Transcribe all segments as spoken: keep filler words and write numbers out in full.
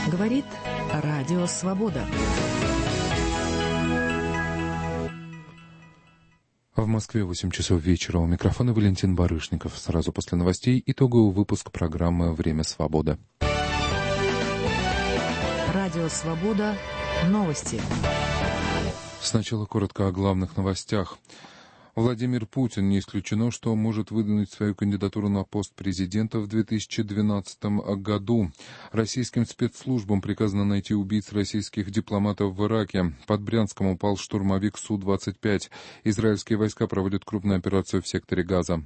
Говорит Радио Свобода. В Москве восемь часов вечера. У микрофона Валентин Барышников. Сразу после новостей итоговый выпуск программы «Время свободы». Радио Свобода. Новости. Сначала коротко о главных новостях. Владимир Путин не исключено, что может выдвинуть свою кандидатуру на пост президента в две тысячи двенадцатом году. Российским спецслужбам приказано найти убийц российских дипломатов в Ираке. Под Брянском упал штурмовик Су двадцать пять. Израильские войска проводят крупную операцию в секторе Газа.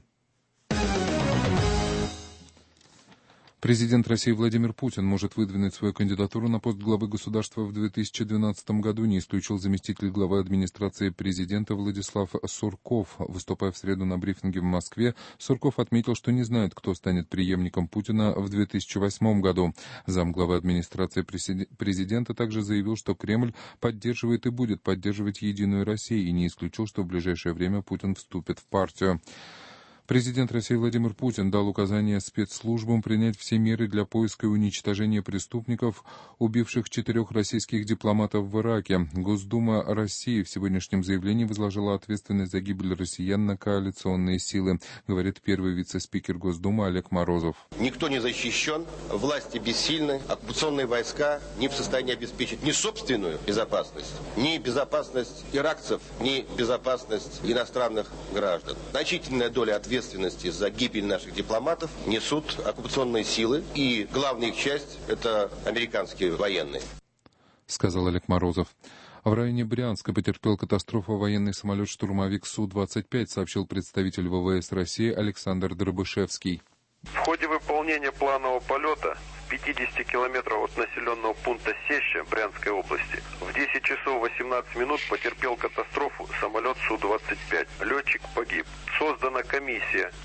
Президент России Владимир Путин может выдвинуть свою кандидатуру на пост главы государства в две тысячи двенадцатом году, не исключил заместитель главы администрации президента Владислав Сурков. Выступая в среду на брифинге в Москве, Сурков отметил, что не знает, кто станет преемником Путина в две тысячи восьмом году. Замглавы администрации президента также заявил, что Кремль поддерживает и будет поддерживать Единую Россию, и не исключил, что в ближайшее время Путин вступит в партию. Президент России Владимир Путин дал указание спецслужбам принять все меры для поиска и уничтожения преступников, убивших четырех российских дипломатов в Ираке. Госдума России в сегодняшнем заявлении возложила ответственность за гибель россиян на коалиционные силы, говорит первый вице-спикер Госдумы Олег Морозов. Никто не защищен, власти бессильны, оккупационные войска не в состоянии обеспечить ни собственную безопасность, ни безопасность иракцев, ни безопасность иностранных граждан. Значительная доля ответственности Ответственности за гибель наших дипломатов несут оккупационные силы, и главная их часть – это американские военные. Сказал Олег Морозов. В районе Брянска потерпел катастрофу военный самолет-штурмовик Су двадцать пять, сообщил представитель ВВС России Александр Дробышевский. В ходе выполнения планового полета в пятидесяти километрах от населенного пункта Сеща Брянской области в десять часов восемнадцать минут потерпел катастрофу самолет Су двадцать пять. Летчик погиб. Создана комиссия.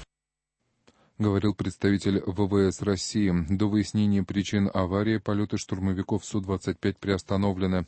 Говорил представитель ВВС России. До выяснения причин аварии полеты штурмовиков Су двадцать пять приостановлены.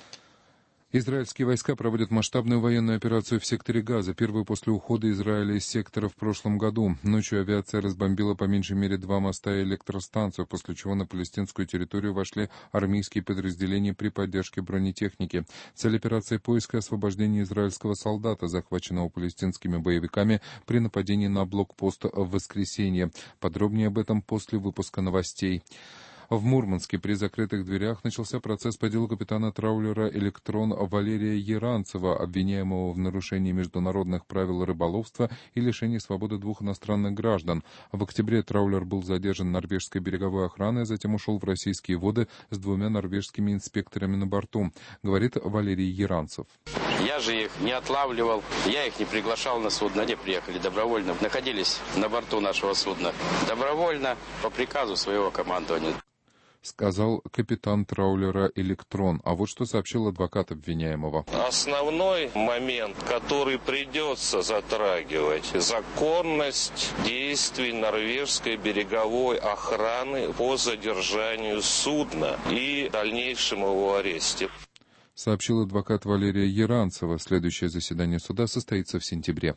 Израильские войска проводят масштабную военную операцию в секторе Газа, первую после ухода Израиля из сектора в прошлом году. Ночью авиация разбомбила по меньшей мере два моста и электростанцию, после чего на палестинскую территорию вошли армейские подразделения при поддержке бронетехники. Цель операции — поиска и освобождения израильского солдата, захваченного палестинскими боевиками при нападении на блокпост в воскресенье. Подробнее об этом после выпуска новостей. В Мурманске при закрытых дверях начался процесс по делу капитана траулера «Электрон» Валерия Яранцева, обвиняемого в нарушении международных правил рыболовства и лишении свободы двух иностранных граждан. В октябре траулер был задержан норвежской береговой охраной, а затем ушел в российские воды с двумя норвежскими инспекторами на борту, говорит Валерий Яранцев. Я же их не отлавливал, я их не приглашал на судно, они приехали добровольно, находились на борту нашего судна добровольно по приказу своего командования. Сказал капитан траулера «Электрон». А вот что сообщил адвокат обвиняемого. Основной момент, который придется затрагивать, законность действий норвежской береговой охраны по задержанию судна и дальнейшему его аресте. Сообщил адвокат Валерия Яранцева. Следующее заседание суда состоится в сентябре.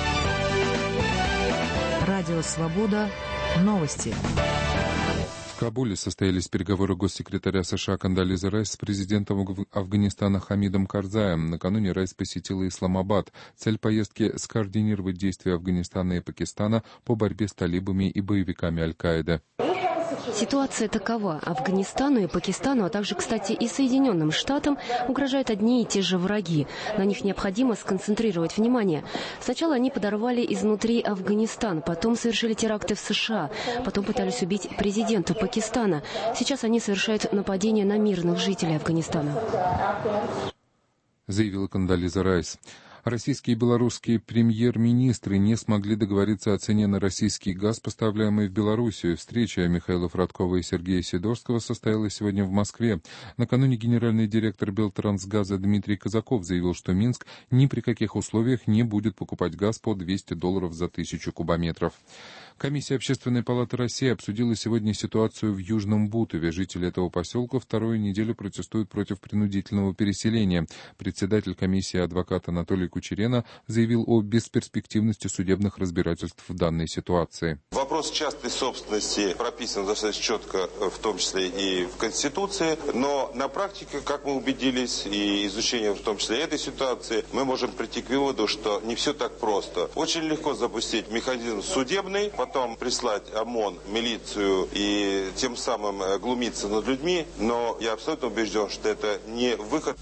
Радио Свобода. Новости. В Кабуле состоялись переговоры госсекретаря США Кондолизы Райс с президентом Афганистана Хамидом Карзаем. Накануне Райс посетила Исламабад. Цель поездки — скоординировать действия Афганистана и Пакистана по борьбе с талибами и боевиками Аль-Каиды. Ситуация такова. Афганистану и Пакистану, а также, кстати, и Соединенным Штатам угрожают одни и те же враги. На них необходимо сконцентрировать внимание. Сначала они подорвали изнутри Афганистан, потом совершили теракты в США, потом пытались убить президента Пакистана. Сейчас они совершают нападения на мирных жителей Афганистана. Заявила Кондолиза Райс. Российские и белорусские премьер-министры не смогли договориться о цене на российский газ, поставляемый в Белоруссию. Встреча Михаила Фродкова и Сергея Сидорского состоялась сегодня в Москве. Накануне генеральный директор Белтрансгаза Дмитрий Казаков заявил, что Минск ни при каких условиях не будет покупать газ по двести долларов за тысячу кубометров. Комиссия Общественной палаты России обсудила сегодня ситуацию в Южном Бутове. Жители этого поселка вторую неделю протестуют против принудительного переселения. Председатель комиссии адвокат Анатолий Кучерена заявил о бесперспективности судебных разбирательств в данной ситуации. Вопрос частной собственности прописан достаточно четко, в том числе и в Конституции, но на практике, как мы убедились, и изучение в том числе этой ситуации, мы можем прийти к выводу, что не все так просто. Очень легко запустить механизм судебный, потом прислать ОМОН, милицию и тем самым глумиться над людьми, но я абсолютно убежден, что это не выход.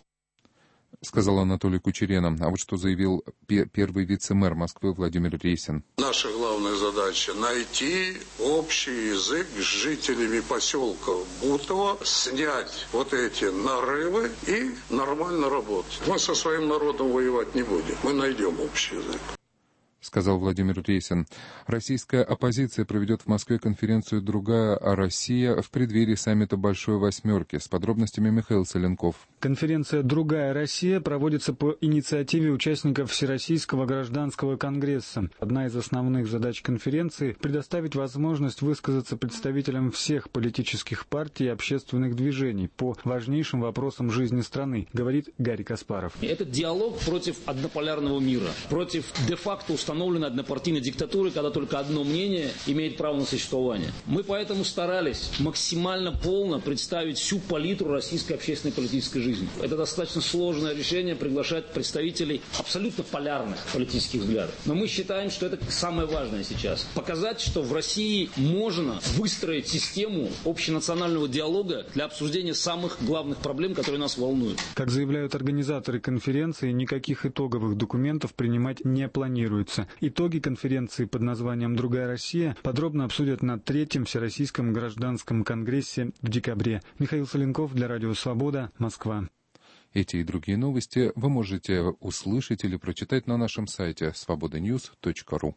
Сказал Анатолий Кучерена. А вот что заявил первый вице-мэр Москвы Владимир Рейсин. Наша главная задача – найти общий язык с жителями поселка Бутово, снять вот эти нарывы и нормально работать. Мы со своим народом воевать не будем. Мы найдем общий язык. Сказал Владимир Рейсин. Российская оппозиция проведет в Москве конференцию «Другая Россия» в преддверии саммита Большой Восьмерки. С подробностями Михаил Соленков. Конференция «Другая Россия» проводится по инициативе участников Всероссийского гражданского конгресса. Одна из основных задач конференции – предоставить возможность высказаться представителям всех политических партий и общественных движений по важнейшим вопросам жизни страны, говорит Гарри Каспаров. Это диалог против однополярного мира, против де-факто установленной однопартийной диктатуры, когда только одно мнение имеет право на существование. Мы поэтому старались максимально полно представить всю палитру российской общественной политической жизни. Это достаточно сложное решение приглашать представителей абсолютно полярных политических взглядов. Но мы считаем, что это самое важное сейчас. Показать, что в России можно выстроить систему общенационального диалога для обсуждения самых главных проблем, которые нас волнуют. Как заявляют организаторы конференции, никаких итоговых документов принимать не планируется. Итоги конференции под названием «Другая Россия» подробно обсудят на третьем Всероссийском гражданском конгрессе в декабре. Михаил Соленков для Радио Свобода, Москва. Эти и другие новости вы можете услышать или прочитать на нашем сайте свобода ньюс точка ру.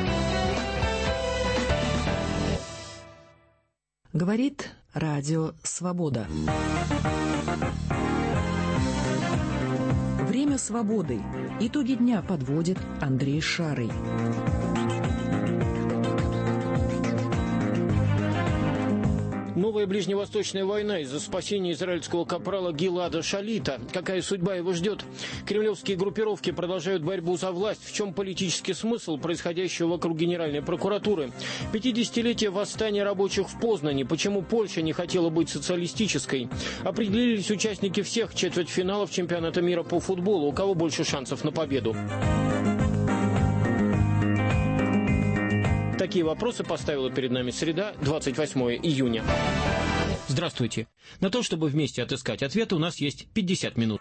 Говорит Радио Свобода. Время свободы. Итоги дня подводит Андрей Шарый. Новая ближневосточная война из-за спасения израильского капрала Гилада Шалита. Какая судьба его ждет? Кремлевские группировки продолжают борьбу за власть. В чем политический смысл происходящего вокруг Генеральной прокуратуры? пятидесятилетие восстания рабочих в Познани. Почему Польша не хотела быть социалистической? Определились участники всех четвертьфиналов чемпионата мира по футболу. У кого больше шансов на победу? Такие вопросы поставила перед нами среда, двадцать восьмое июня. Здравствуйте. На то, чтобы вместе отыскать ответы, у нас есть пятьдесят минут.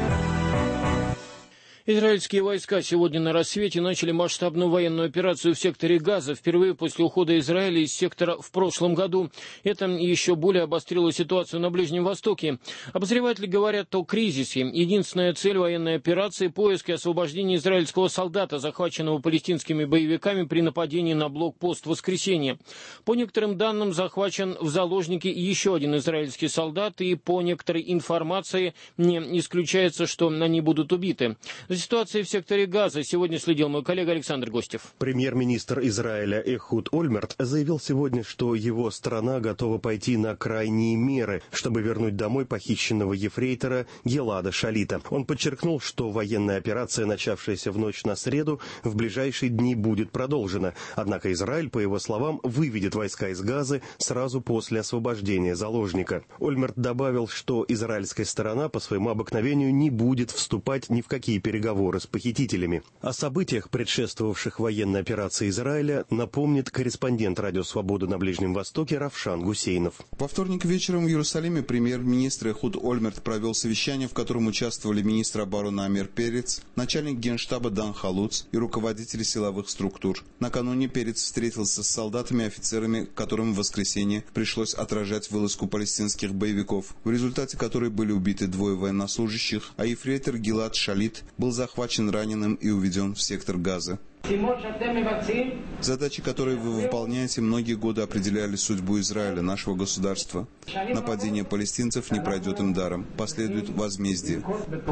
Израильские войска сегодня на рассвете начали масштабную военную операцию в секторе Газа, впервые после ухода Израиля из сектора в прошлом году. Это еще более обострило ситуацию на Ближнем Востоке. Обозреватели говорят о кризисе. Единственная цель военной операции – поиск и освобождение израильского солдата, захваченного палестинскими боевиками при нападении на блокпост «Воскресенье». По некоторым данным, захвачен в заложники еще один израильский солдат, и по некоторой информации не исключается, что они будут убиты. За ситуацией в секторе Газа сегодня следил мой коллега Александр Гостев. Премьер-министр Израиля Эхуд Ольмерт заявил сегодня, что его страна готова пойти на крайние меры, чтобы вернуть домой похищенного ефрейтора Гилада Шалита. Он подчеркнул, что военная операция, начавшаяся в ночь на среду, в ближайшие дни будет продолжена. Однако Израиль, по его словам, выведет войска из Газы сразу после освобождения заложника. Ольмерт добавил, что израильская сторона по своему обыкновению не будет вступать ни в какие переговоры переговоры с похитителями. О событиях, предшествовавших военной операции Израиля, напомнит корреспондент Радио Свобода на Ближнем Востоке Равшан Гусейнов. Во вторник вечером в Иерусалиме премьер-министр Эхуд Ольмерт провел совещание, в котором участвовали министр обороны Амир Перец, начальник генштаба Дан Халуц и руководители силовых структур. Накануне Перец встретился с солдатами и офицерами, которым в воскресенье пришлось отражать вылазку палестинских боевиков, в результате которой были убиты двое военнослужащих, а ефрейтор Гилад Шалит был захвачен раненым и уведен в сектор Газа. Задачи, которые вы выполняете, многие годы определяли судьбу Израиля, нашего государства. Нападение палестинцев не пройдет им даром. Последует возмездие,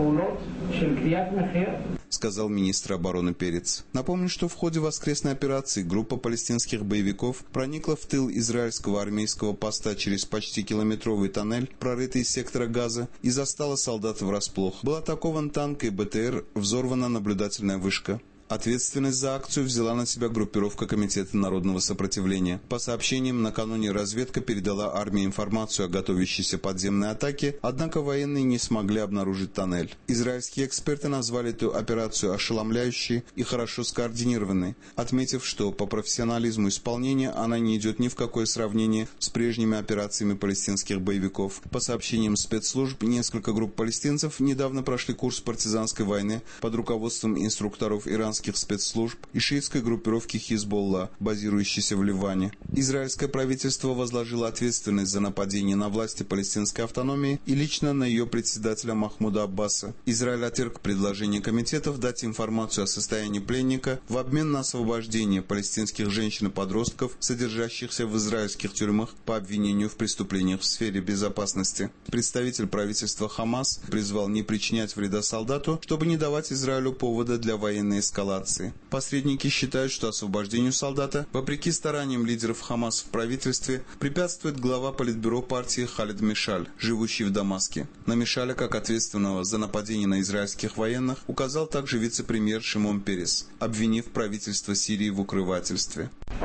сказал министр обороны Перец. Напомню, что в ходе воскресной операции группа палестинских боевиков проникла в тыл израильского армейского поста через почти километровый тоннель, прорытый из сектора Газа, и застала солдат врасплох. Был атакован танк и БТР, взорвана наблюдательная вышка. Ответственность за акцию взяла на себя группировка Комитета народного сопротивления. По сообщениям, накануне разведка передала армии информацию о готовящейся подземной атаке, однако военные не смогли обнаружить тоннель. Израильские эксперты назвали эту операцию ошеломляющей и хорошо скоординированной, отметив, что по профессионализму исполнения она не идет ни в какое сравнение с прежними операциями палестинских боевиков. По сообщениям спецслужб, несколько групп палестинцев недавно прошли курс партизанской войны под руководством инструкторов иранских спецслужб и шиитской группировки Хизболла, базирующейся в Ливане. Израильское правительство возложило ответственность за нападение на власти палестинской автономии и лично на ее председателя Махмуда Аббаса. Израиль отверг предложение комитетов дать информацию о состоянии пленника в обмен на освобождение палестинских женщин и подростков, содержащихся в израильских тюрьмах по обвинению в преступлениях в сфере безопасности. Представитель правительства Хамас призвал не причинять вреда солдату, чтобы не давать Израилю повода для военной эскалации. Посредники считают, что освобождению солдата, вопреки стараниям лидеров Хамас в правительстве, препятствует глава политбюро партии Халид Мишаль, живущий в Дамаске. На Мишаля, как ответственного за нападение на израильских военных, указал также вице-премьер Шимон Перес, обвинив правительство Сирии в укрывательстве.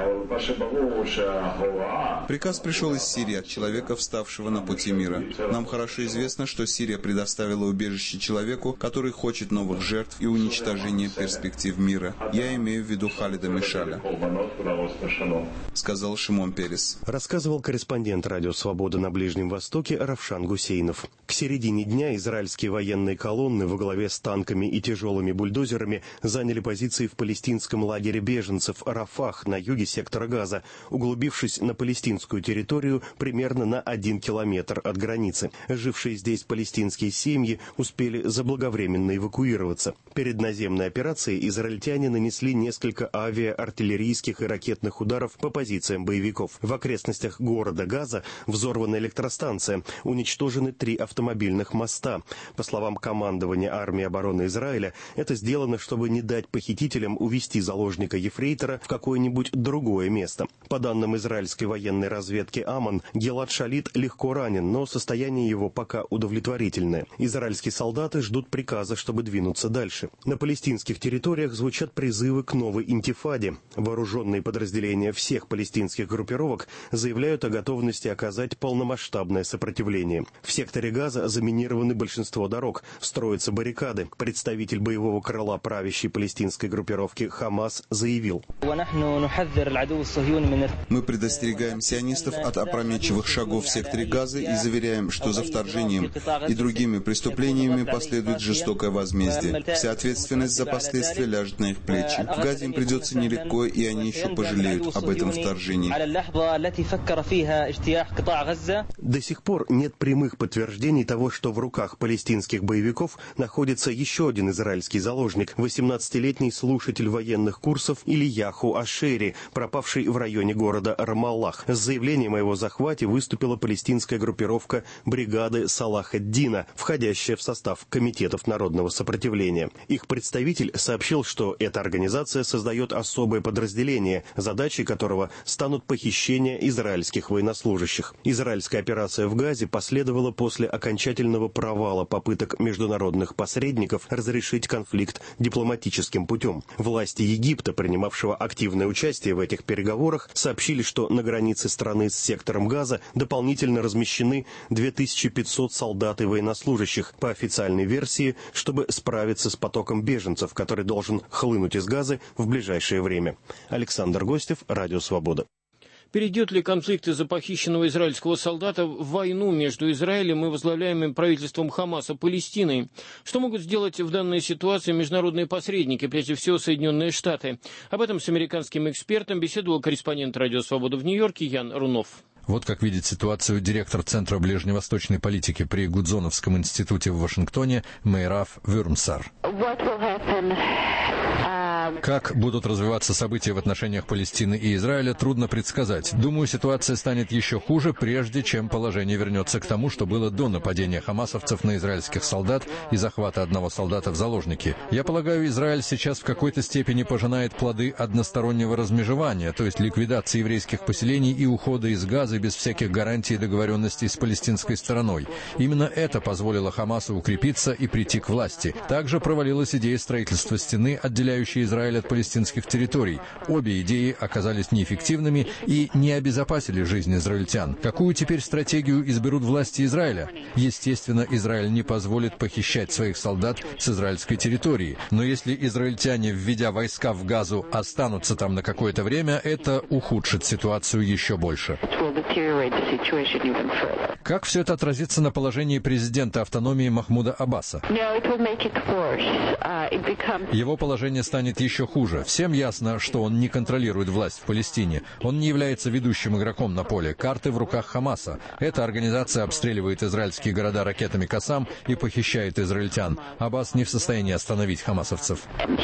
Приказ пришел из Сирии от человека, вставшего на пути мира. Нам хорошо известно, что Сирия предоставила убежище человеку, который хочет новых жертв и уничтожения перспектив мира. Я имею в виду Халида Мишаля, сказал Шимон Перес. Рассказывал корреспондент Радио Свобода на Ближнем Востоке Равшан Гусейнов. К середине дня израильские военные колонны во главе с танками и тяжелыми бульдозерами заняли позиции в палестинском лагере беженцев Рафах на юге сектора Газа, углубившись на палестинскую территорию примерно на один километр от границы. Жившие здесь палестинские семьи успели заблаговременно эвакуироваться. Перед наземной операцией израильтяне нанесли несколько авиа, артиллерийских и ракетных ударов по позициям боевиков. В окрестностях города Газа взорвана электростанция, уничтожены три автомобильных моста. По словам командования армии обороны Израиля, это сделано, чтобы не дать похитителям увести заложника ефрейтора в какое-нибудь другое место. По данным израильской военной разведки АМАН, Гилад Шалит легко ранен, но состояние его пока удовлетворительное. Израильские солдаты ждут приказа, чтобы двинуться дальше. На палестинских территориях звучат призывы к новой интифаде. Вооруженные подразделения всех палестинских группировок заявляют о готовности оказать полномасштабное сопротивление. В секторе Газа заминированы большинство дорог, строятся баррикады. Представитель боевого крыла правящей палестинской группировки Хамас заявил: «Мы предостерегаем сионистов от опрометчивых шагов в секторе Газа и заверяем, что за вторжением и другими преступлениями последует жестокое возмездие. Вся ответственность за последствия ляжет на их плечи. В Газе им придется нелегко, и они еще пожалеют об этом вторжении». До сих пор нет прямых подтверждений того, что в руках палестинских боевиков находится еще один израильский заложник, восемнадцатилетний слушатель военных курсов Ильяху Ашери, пропавший в районе города Рамаллах. С заявлением о его захвате выступила палестинская группировка бригады Салах ад-Дина, входящая в состав комитетов народного сопротивления. Их представитель сообщил, что эта организация создает особое подразделение, задачей которого станут похищения израильских военнослужащих. Израильская операция в Газе последовала после окончательного провала попыток международных посредников разрешить конфликт дипломатическим путем. Власти Египта, принимавшего активное участие в этих переговорах, сообщили, что на границе страны с сектором Газа дополнительно размещены две тысячи пятьсот солдат и военнослужащих, по официальной версии, чтобы справиться с потоком беженцев, который должен хлынуть из Газы в ближайшее время. Александр Гостев, Радио Свобода. Перейдет ли конфликт из-за похищенного израильского солдата в войну между Израилем и возглавляемым правительством Хамаса Палестиной? Что могут сделать в данной ситуации международные посредники, прежде всего Соединенные Штаты? Об этом с американским экспертом беседовал корреспондент Радио Свобода в Нью-Йорке Ян Рунов. Вот как видит ситуацию директор Центра ближневосточной политики при Гудзоновском институте в Вашингтоне Мейраф Вюрмсар. Как будут развиваться события в отношениях Палестины и Израиля, трудно предсказать. Думаю, ситуация станет еще хуже, прежде чем положение вернется к тому, что было до нападения хамасовцев на израильских солдат и захвата одного солдата в заложники. Я полагаю, Израиль сейчас в какой-то степени пожинает плоды одностороннего размежевания, то есть ликвидации еврейских поселений и ухода из Газы без всяких гарантий и договоренностей с палестинской стороной. Именно это позволило Хамасу укрепиться и прийти к власти. Также провалилась идея строительства стены, отделяющей Израиль от палестинских территорий. Обе идеи оказались неэффективными и не обезопасили жизнь израильтян. Какую теперь стратегию изберут власти Израиля? Естественно, Израиль не позволит похищать своих солдат с израильской территории. Но если израильтяне, введя войска в Газу, останутся там на какое-то время, это ухудшит ситуацию еще больше. Как все это отразится на положении президента автономии Махмуда Аббаса? Его положение станет еще хуже. Всем ясно, что он не контролирует власть в Палестине. Он не является ведущим игроком на поле. Карты в руках Хамаса. Эта организация обстреливает израильские города ракетами «Кассам» и похищает израильтян. Аббас не в состоянии остановить хамасовцев.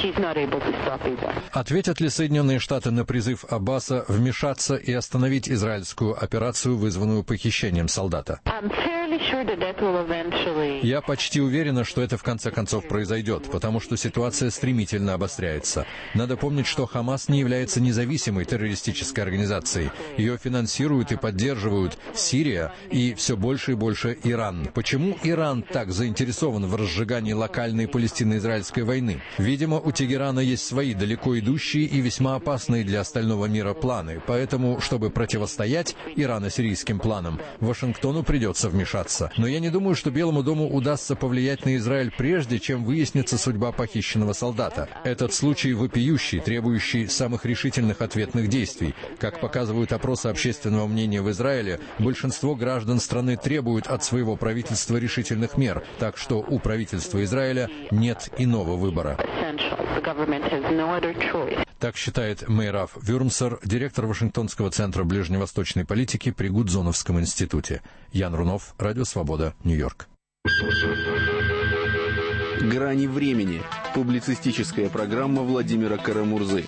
Ответят ли Соединенные Штаты на призыв Аббаса вмешаться и остановить израильскую операцию, вызванную похищением солдата? Я почти уверена, что это в конце концов произойдет, потому что ситуация стремительно обостряется. Надо помнить, что Хамас не является независимой террористической организацией. Ее финансируют и поддерживают Сирия и все больше и больше Иран. Почему Иран так заинтересован в разжигании локальной палестино-израильской войны? Видимо, у Тегерана есть свои далеко идущие и весьма опасные для остального мира планы. Поэтому, чтобы противостоять ирано-сирийским планам, Вашингтону придется вмешаться. Но я не думаю, что Белому дому удастся повлиять на Израиль прежде, чем выяснится судьба похищенного солдата. Этот случай вопиющий, требующий самых решительных ответных действий. Как показывают опросы общественного мнения в Израиле, большинство граждан страны требуют от своего правительства решительных мер, так что у правительства Израиля нет иного выбора. Так считает Мейраф Вюрмсер, директор Вашингтонского центра ближневосточной политики при Гудзоновском институте. Ян Рунов, Радио Свобода, Нью-Йорк. «Грани времени» – публицистическая программа Владимира Карамурзы.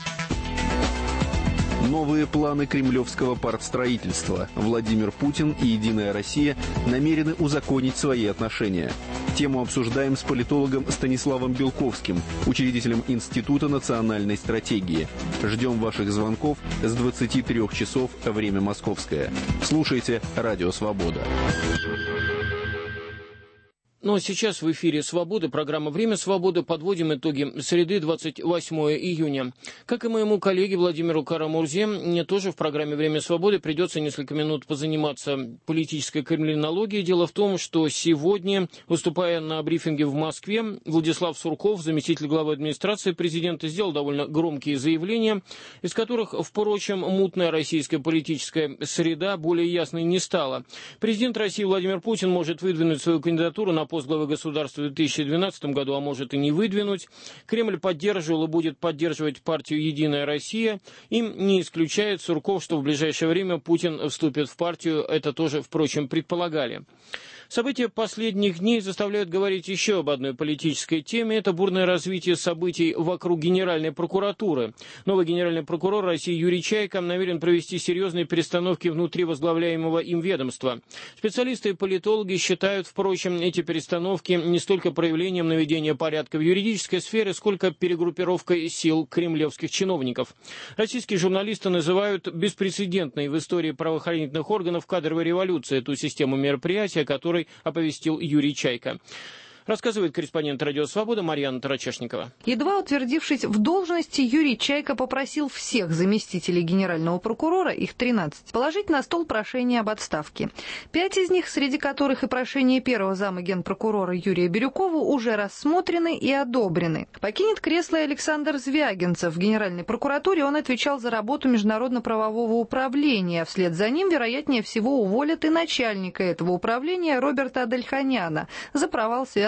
Новые планы кремлевского партстроительства. Владимир Путин и «Единая Россия» намерены узаконить свои отношения. Тему обсуждаем с политологом Станиславом Белковским, учредителем Института национальной стратегии. Ждем ваших звонков с двадцати трёх часов, время московское. Слушайте «Радио Свобода». Ну а сейчас в эфире «Свобода», программа «Время свободы». Подводим итоги среды, двадцать восьмого июня. Как и моему коллеге Владимиру Карамурзе, мне тоже в программе «Время свободы» придется несколько минут позаниматься политической кремлинологией. Дело в том, что сегодня, выступая на брифинге в Москве, Владислав Сурков, заместитель главы администрации президента, сделал довольно громкие заявления, из которых, впрочем, мутная российская политическая среда более ясной не стала. Президент России Владимир Путин может выдвинуть свою кандидатуру на пост главы государства в две тысячи двенадцатом году, а может и не выдвинуть. Кремль поддерживал и будет поддерживать партию «Единая Россия». Им не исключает Сурков, что в ближайшее время Путин вступит в партию. Это тоже, впрочем, предполагали. События последних дней заставляют говорить еще об одной политической теме. Это бурное развитие событий вокруг Генеральной прокуратуры. Новый генеральный прокурор России Юрий Чайка намерен провести серьезные перестановки внутри возглавляемого им ведомства. Специалисты и политологи считают, впрочем, эти перестановки не столько проявлением наведения порядка в юридической сфере, сколько перегруппировкой сил кремлевских чиновников. Российские журналисты называют беспрецедентной в истории правоохранительных органов кадровой революции эту систему мероприятия, которой оповестил Юрий Чайка. Рассказывает корреспондент «Радио Свобода» Марьяна Тарачешникова. Едва утвердившись в должности, Юрий Чайка попросил всех заместителей генерального прокурора, их тринадцать, положить на стол прошение об отставке. Пять из них, среди которых и прошение первого зама генпрокурора Юрия Бирюкова, уже рассмотрены и одобрены. Покинет кресло и Александр Звягинцев. В Генеральной прокуратуре он отвечал за работу международно-правового управления. Вслед за ним, вероятнее всего, уволят и начальника этого управления Роберта Адельханяна за провал связанный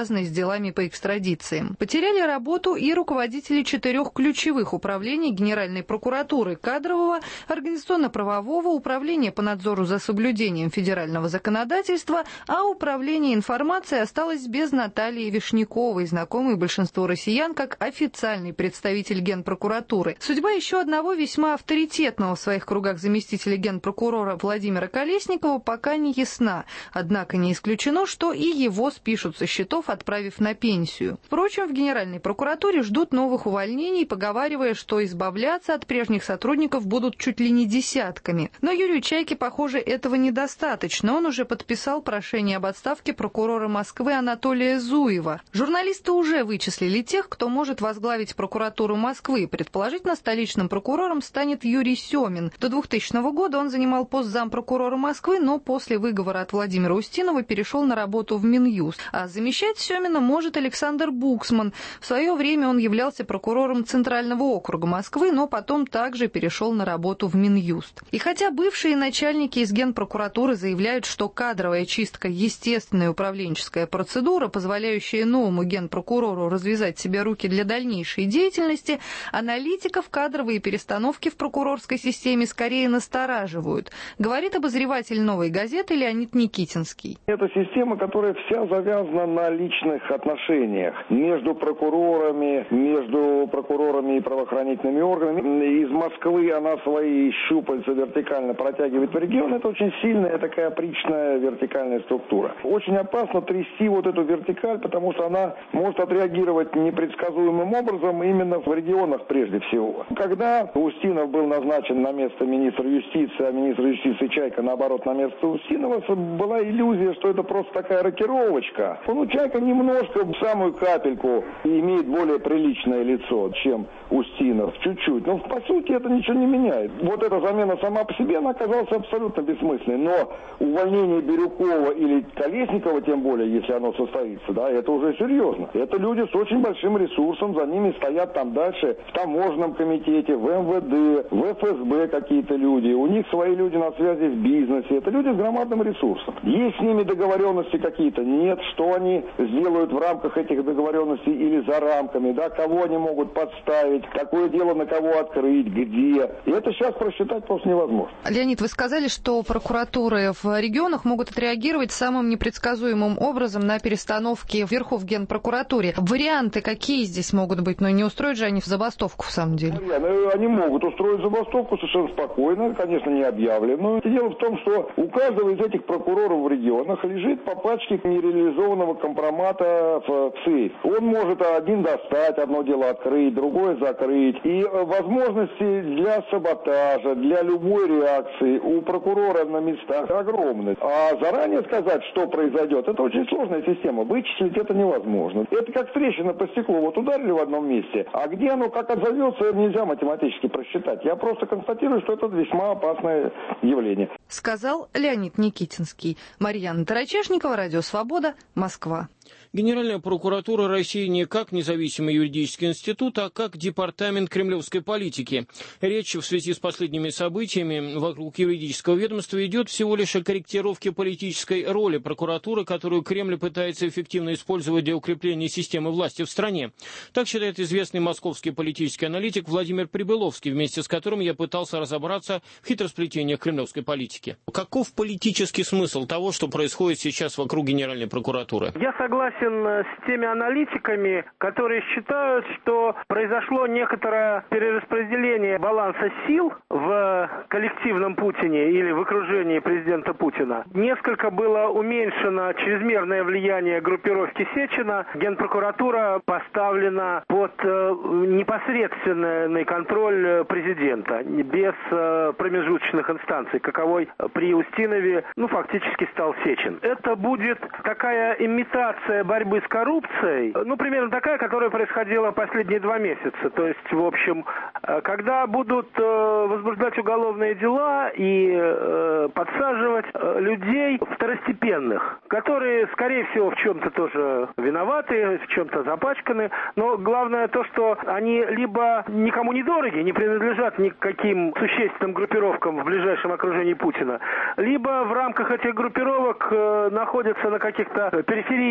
связанной с делами по экстрадициям. Потеряли работу и руководители четырех ключевых управлений Генеральной прокуратуры: кадрового, организационно-правового, управления по надзору за соблюдением федерального законодательства, а управление информацией осталось без Натальи Вишняковой, знакомой большинству россиян как официальный представитель Генпрокуратуры. Судьба еще одного весьма авторитетного в своих кругах заместителя генпрокурора Владимира Колесникова пока не ясна. Однако не исключено, что и его спишут со счетов, отправив на пенсию. Впрочем, в Генеральной прокуратуре ждут новых увольнений, поговаривая, что избавляться от прежних сотрудников будут чуть ли не десятками. Но Юрию Чайке, похоже, этого недостаточно. Он уже подписал прошение об отставке прокурора Москвы Анатолия Зуева. Журналисты уже вычислили тех, кто может возглавить прокуратуру Москвы. Предположительно, столичным прокурором станет Юрий Семин. До двухтысячного года он занимал пост зампрокурора Москвы, но после выговора от Владимира Устинова перешел на работу в Минюст. А замещать Семина может Александр Буксман. В свое время он являлся прокурором Центрального округа Москвы, но потом также перешел на работу в Минюст. И хотя бывшие начальники из Генпрокуратуры заявляют, что кадровая чистка – естественная управленческая процедура, позволяющая новому генпрокурору развязать себе руки для дальнейшей деятельности, аналитиков кадровые перестановки в прокурорской системе скорее настораживают, говорит обозреватель «Новой газеты» Леонид Никитинский. Это система, которая вся завязана на личных отношениях между прокурорами, между прокурорами и правоохранительными органами. Из Москвы она свои щупальца вертикально протягивает в регион. Это очень сильная такая опричная вертикальная структура. Очень опасно трясти вот эту вертикаль, потому что она может отреагировать непредсказуемым образом именно в регионах прежде всего. Когда Устинов был назначен на место министра юстиции, а министр юстиции Чайка, наоборот, на место Устинова, была иллюзия, что это просто такая рокировочка. Он у Чайка немножко, самую капельку, имеет более приличное лицо, чем Устинов, чуть-чуть. Но по сути это ничего не меняет. Вот эта замена сама по себе, она оказалась абсолютно бессмысленной. Но увольнение Бирюкова или Колесникова, тем более, если оно состоится, да, это уже серьезно. Это люди с очень большим ресурсом, за ними стоят там дальше в таможенном комитете, в эм вэ дэ, в эф эс бэ какие-то люди. У них свои люди на связи в бизнесе. Это люди с громадным ресурсом. Есть с ними договоренности какие-то? Нет. Что они сделают в рамках этих договоренностей или за рамками? Да, кого они могут подставить? Какое дело на кого открыть? Где? И это сейчас просчитать просто невозможно. Леонид, вы сказали, что прокуратуры в регионах могут отреагировать самым непредсказуемым образом на перестановки вверху в Генпрокуратуре. Варианты какие здесь могут быть? Но не устроят же они в забастовку в самом деле? Они могут устроить забастовку совершенно спокойно, конечно, не объявленную. Дело в том, что у каждого из этих прокуроров в регионах лежит по пачке нереализованного компромата в сейф. Он может один достать, одно дело открыть, другое закрыть. И возможности для саботажа, для любой реакции у прокурора на местах огромны. А заранее сказать, что произойдет, это очень сложная система. Вычислить это невозможно. Это как трещина по стеклу. Вот ударили в одном месте, а где оно как отзовется, нельзя математически просчитать. Я просто констатирую, что это весьма опасное явление. Сказал Леонид Никитинский. Марьяна Тарачешникова, Радио Свобода, Москва. Генеральная прокуратура России не как независимый юридический институт, а как департамент кремлевской политики. Речь в связи с последними событиями вокруг юридического ведомства идет всего лишь о корректировке политической роли прокуратуры, которую Кремль пытается эффективно использовать для укрепления системы власти в стране. Так считает известный московский политический аналитик Владимир Прибыловский, вместе с которым я пытался разобраться в хитросплетениях кремлевской политики. Каков политический смысл того, что происходит сейчас вокруг Генеральной прокуратуры? Я согласен с теми аналитиками, которые считают, что произошло некоторое перераспределение баланса сил в коллективном Путине или в окружении президента Путина. Несколько было уменьшено чрезмерное влияние группировки Сечина. Генпрокуратура поставлена под непосредственный контроль президента, без промежуточных инстанций, каковой при Устинове ну, фактически стал Сечин. Это будет такая имитация борьбы с коррупцией, ну, примерно такая, которая происходила последние два месяца. То есть, в общем, когда будут э, возбуждать уголовные дела и э, подсаживать э, людей второстепенных, которые, скорее всего, в чем-то тоже виноваты, в чем-то запачканы, но главное то, что они либо никому не дороги, не принадлежат никаким существенным группировкам в ближайшем окружении Путина, либо в рамках этих группировок э, находятся на каких-то периферийных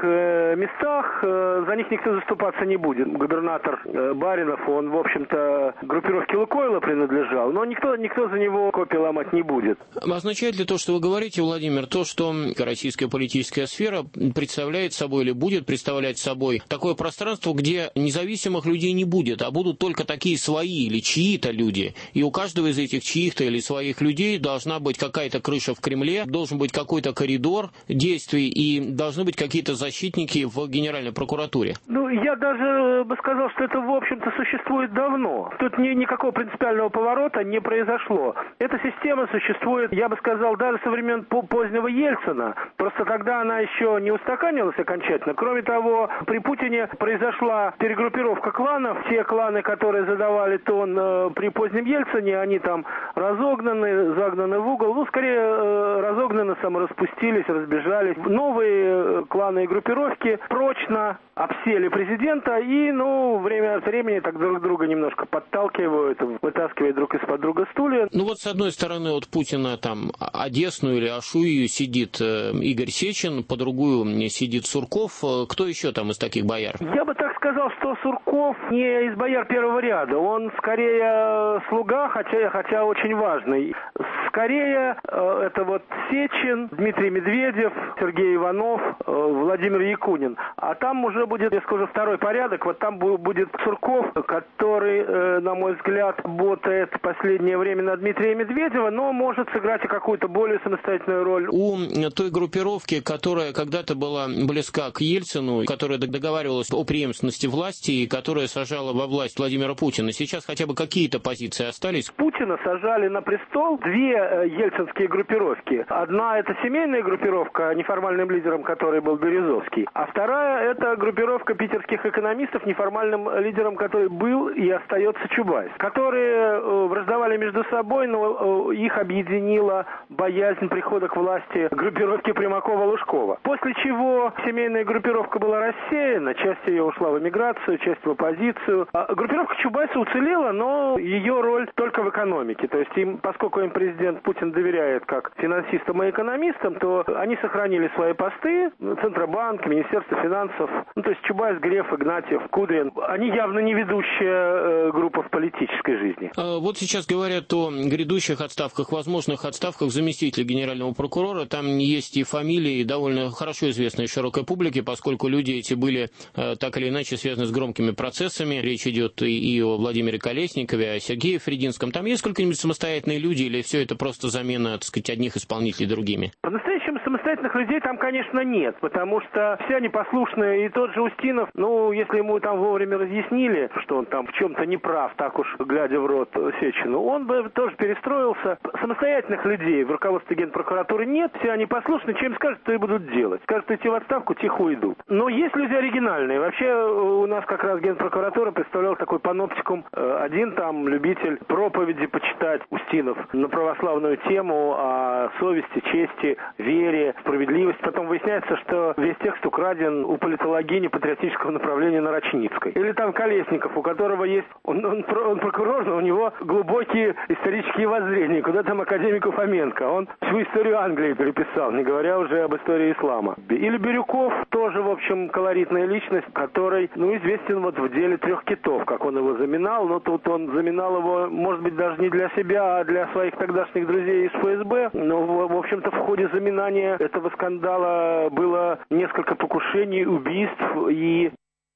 местах за них никто заступаться не будет. Губернатор Баринов, он, в общем-то, группировке Лукойла принадлежал, но никто, никто за него копии ломать не будет. Означает ли то, что вы говорите, Владимир, то, что российская политическая сфера представляет собой или будет представлять собой такое пространство, где независимых людей не будет, а будут только такие свои или чьи-то люди, и у каждого из этих чьих-то или своих людей должна быть какая-то крыша в Кремле, должен быть какой-то коридор действий и должны быть какие-то защитники в Генеральной прокуратуре? Ну, я даже бы сказал, что это, в общем-то, существует давно. Тут ни, никакого принципиального поворота не произошло. Эта система существует, я бы сказал, даже со времен позднего Ельцина. Просто тогда она еще не устаканилась окончательно. Кроме того, при Путине произошла перегруппировка кланов. Те кланы, которые задавали тон э, при позднем Ельцине, они там разогнаны, загнаны в угол. Ну, скорее, э, разогнаны, самораспустились, разбежались. Новые э, кланы и группировки прочно обсели президента и, ну, время от времени так друг друга немножко подталкивают, вытаскивают друг из-под друга стулья. Ну вот, с одной стороны, от Путина там Одесную или Ашую сидит э, Игорь Сечин, по другую сидит Сурков. Кто еще там из таких бояр? Я бы так сказал, что Сурков не из бояр первого ряда. Он скорее слуга, хотя, хотя очень важный. Скорее, э, это вот Сечин, Дмитрий Медведев, Сергей Иванов, э, Владимир Якунин. А там уже будет, я скажу, второй порядок. Вот там будет Сурков, который, э, на мой взгляд, работает в последнее время на Дмитрия Медведева, но может сыграть и какую-то более самостоятельную роль. У той группировки, которая когда-то была близка к Ельцину, которая договаривалась о преемственности власти и которая сажала во власть Владимира Путина, сейчас хотя бы какие-то позиции остались? Путина сажали на престол две ельцинские группировки. Одна — это семейная группировка, неформальным лидером которой был Березовский, а вторая — это группировка питерских экономистов, неформальным лидером которой был и остается Чубайс, которые враждовали между собой, но их объединила боязнь прихода к власти группировки Примакова-Лужкова. После чего семейная группировка была рассеяна, часть ее ушла в эмиграцию, часть в оппозицию. А группировка Чубайса уцелела, но ее роль только в экономике. То есть им, поскольку им президент Путин доверяет как финансистам и экономистам, то они сохранили свои посты, Центробанк, Министерство финансов, ну, то есть Чубайс, Греф, Игнатьев, Кудрин. Они явно не ведущая э, группа в политической жизни. Вот сейчас говорят о грядущих отставках, возможных отставках заместителя генерального прокурора. Там есть и фамилии, довольно хорошо известные широкой публике, поскольку люди эти были э, так или иначе связаны с громкими процессами. Речь идет и, и о Владимире Колесникове, о Сергее Фридинском. Там есть сколько-нибудь самостоятельные люди или все это просто замена, так сказать, одних исполнителей другими? По-настоящему самостоятельных людей там, конечно, нет, потому что все они послушные. И тот же Устинов, ну, если ему там вовремя разъяснили, что он там в чем-то не прав, так уж глядя в рот Сечину, он бы тоже перестроился. Самостоятельных людей в руководстве Генпрокуратуры нет, все они послушны, чем скажут, то и будут делать. Скажут идти в отставку, тихо уйдут. Но есть люди оригинальные. Вообще у нас как раз Генпрокуратура представляла такой паноптикум. Один там любитель проповеди почитать, Устинов, на православную тему о совести, чести, вере, справедливости. Потом выясняется, что весь текст украден у политологини патриотического направления Нарочницкой. Или там Колесников, у которого есть, он, он, он прокурор, но у него глубокие исторические воззрения. Куда там академику Фоменко? Он всю историю Англии переписал, не говоря уже об истории ислама. Или Бирюков, тоже, в общем, колоритная личность, который, ну, известен вот в деле трех китов, как он его заминал, но тут он заминал его, может быть, даже не для себя, а для своих тогдашних друзей из ФСБ. Но, в, в общем-то, в ходе заминания этого скандала было несколько покушений, убийств и...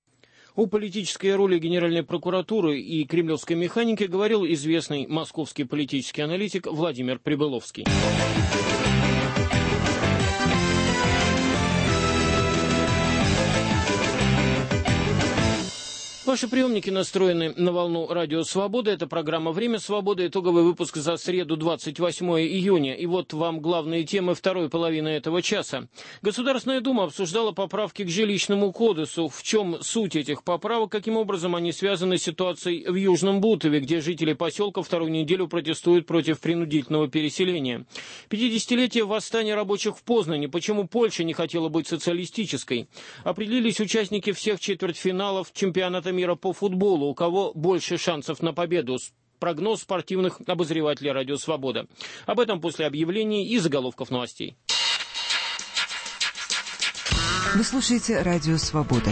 О политической роли Генеральной прокуратуры и кремлевской механики говорил известный московский политический аналитик Владимир Прибыловский. Ваши приемники настроены на волну Радио Свобода. Это программа «Время свободы». Итоговый выпуск за среду, двадцать восьмое июня. И вот вам главные темы второй половины этого часа. Государственная Дума обсуждала поправки к жилищному кодексу. В чем суть этих поправок, каким образом они связаны с ситуацией в Южном Бутове, где жители поселка вторую неделю протестуют против принудительного переселения. пятидесятилетие восстания рабочих в Познани. Почему Польша не хотела быть социалистической? Определились участники всех четвертьфиналов чемпионата мира по футболу. У кого больше шансов на победу? Прогноз спортивных обозревателей Радио Свобода. Об этом после объявлений и заголовков новостей. Вы слушаете «Радио Свобода».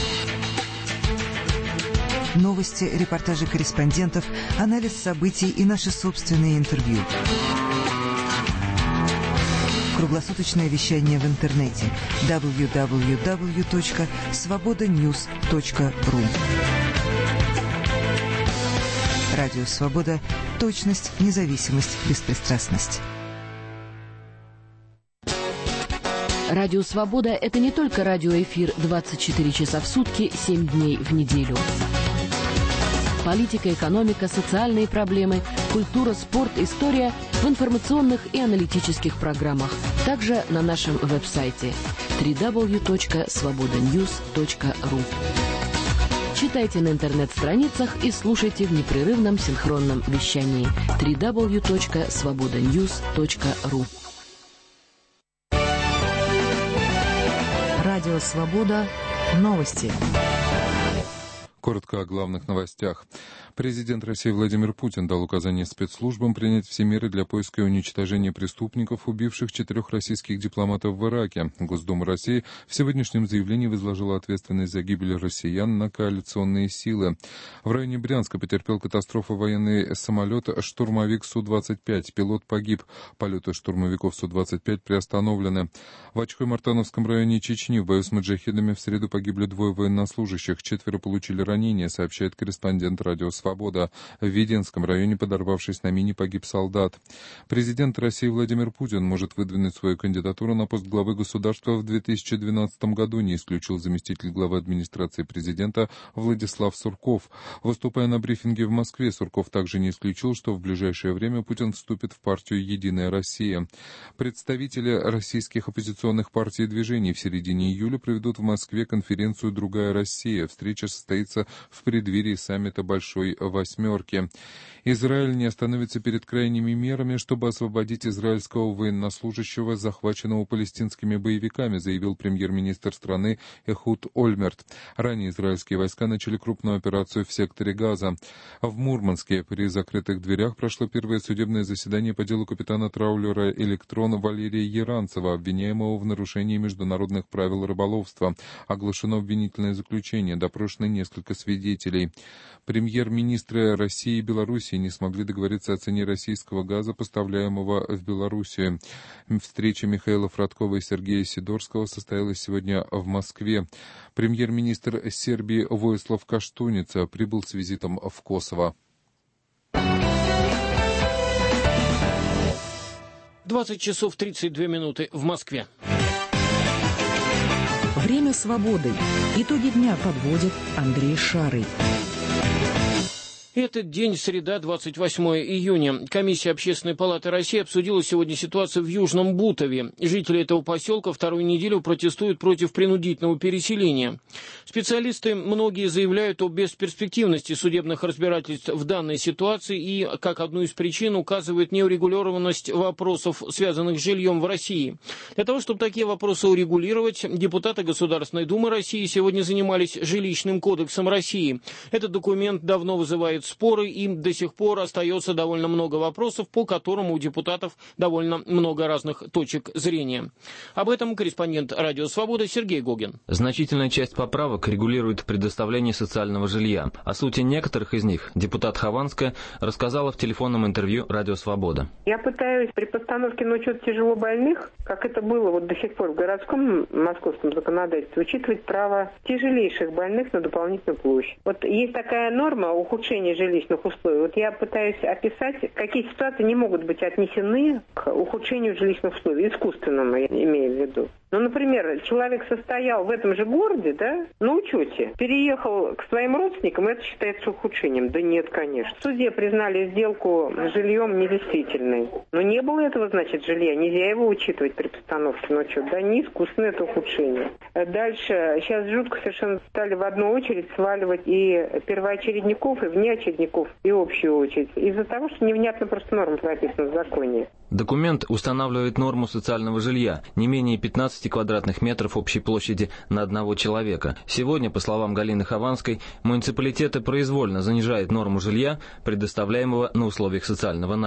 Новости, репортажи корреспондентов, анализ событий и наши собственные интервью. Круглосуточное вещание в интернете дабл ю дабл ю дабл ю точка свобода ньюс точка ру. Радио Свобода. Точность, независимость, беспристрастность. Радио «Свобода» — это не только радиоэфир двадцать четыре часа в сутки, семь дней в неделю. Политика, экономика, социальные проблемы, культура, спорт, история в информационных и аналитических программах. Также на нашем веб-сайте дабл ю дабл ю дабл ю точка свобода ньюс точка ру. Читайте на интернет-страницах и слушайте в непрерывном синхронном вещании дабл ю дабл ю дабл ю точка свобода ньюс точка ру. Радио «Свобода». Новости. Коротко о главных новостях. Президент России Владимир Путин дал указание спецслужбам принять все меры для поиска и уничтожения преступников, убивших четырех российских дипломатов в Ираке. Госдума России в сегодняшнем заявлении возложила ответственность за гибель россиян на коалиционные силы. В районе Брянска потерпел катастрофу военный самолет «Штурмовик Су двадцать пять». Пилот погиб. Полеты штурмовиков Су двадцать пять приостановлены. В Ачхой-Мартановском районе Чечни в бою с маджахедами в среду погибли двое военнослужащих. Четверо получили ранения, сообщает корреспондент «Радио Свобода». В Веденском районе, подорвавшись на мине, погиб солдат. Президент России Владимир Путин может выдвинуть свою кандидатуру на пост главы государства в две тысячи двенадцатом году, не исключил заместитель главы администрации президента Владислав Сурков. Выступая на брифинге в Москве, Сурков также не исключил, что в ближайшее время Путин вступит в партию «Единая Россия». Представители российских оппозиционных партий и движений в середине июля проведут в Москве конференцию «Другая Россия». Встреча состоится в преддверии саммита «Большой восьмерки». Израиль не остановится перед крайними мерами, чтобы освободить израильского военнослужащего, захваченного палестинскими боевиками, заявил премьер-министр страны Эхуд Ольмерт. Ранее израильские войска начали крупную операцию в секторе Газа. В Мурманске при закрытых дверях прошло первое судебное заседание по делу капитана траулера «Электрон» Валерия Яранцева, обвиняемого в нарушении международных правил рыболовства. Оглашено обвинительное заключение, допрошены несколько свидетелей. Премьер-министры России и Белоруссии не смогли договориться о цене российского газа, поставляемого в Белоруссию. Встреча Михаила Фродкова и Сергея Сидорского состоялась сегодня в Москве. Премьер-министр Сербии Воислав Каштуница прибыл с визитом в Косово. двадцать часов тридцать две минуты в Москве. Время свободы. Итоги дня подводит Андрей Шарый. Этот день, среда, двадцать восьмое июня. Комиссия Общественной палаты России обсудила сегодня ситуацию в Южном Бутове. Жители этого поселка вторую неделю протестуют против принудительного переселения. Специалисты многие заявляют о бесперспективности судебных разбирательств в данной ситуации и, как одну из причин, указывают неурегулированность вопросов, связанных с жильем в России. Для того, чтобы такие вопросы урегулировать, депутаты Государственной Думы России сегодня занимались Жилищным кодексом России. Этот документ давно вызывает споры, и до сих пор остается довольно много вопросов, по которым у депутатов довольно много разных точек зрения. Об этом корреспондент «Радио Свобода» Сергей Гогин. Значительная часть поправок регулирует предоставление социального жилья. О сути некоторых из них депутат Хованская рассказала в телефонном интервью «Радио Свобода». Я пытаюсь при постановке на учет тяжелобольных, как это было вот до сих пор в городском московском законодательстве, учитывать право тяжелейших больных на дополнительную площадь. Вот есть такая норма ухудшения жилищных условий. Вот я пытаюсь описать, какие ситуации не могут быть отнесены к ухудшению жилищных условий, искусственному, я имею в виду. Ну, например, человек состоял в этом же городе, да, на учете, переехал к своим родственникам, это считается ухудшением. Да нет, конечно. В суде признали сделку с жильем недействительной. Но не было этого, значит, жилья. Нельзя его учитывать при постановке на учет. Да, не искусственно, это ухудшение. Дальше, сейчас жутко совершенно стали в одну очередь сваливать и первоочередников, и внеочередников, и общую очередь. Из-за того, что невнятно просто норма прописана в законе. Документ устанавливает норму социального жилья не менее пятнадцати квадратных метров общей площади на одного человека. Сегодня, по словам Галины Хованской, муниципалитеты произвольно занижают норму жилья, предоставляемого на условиях социального найма.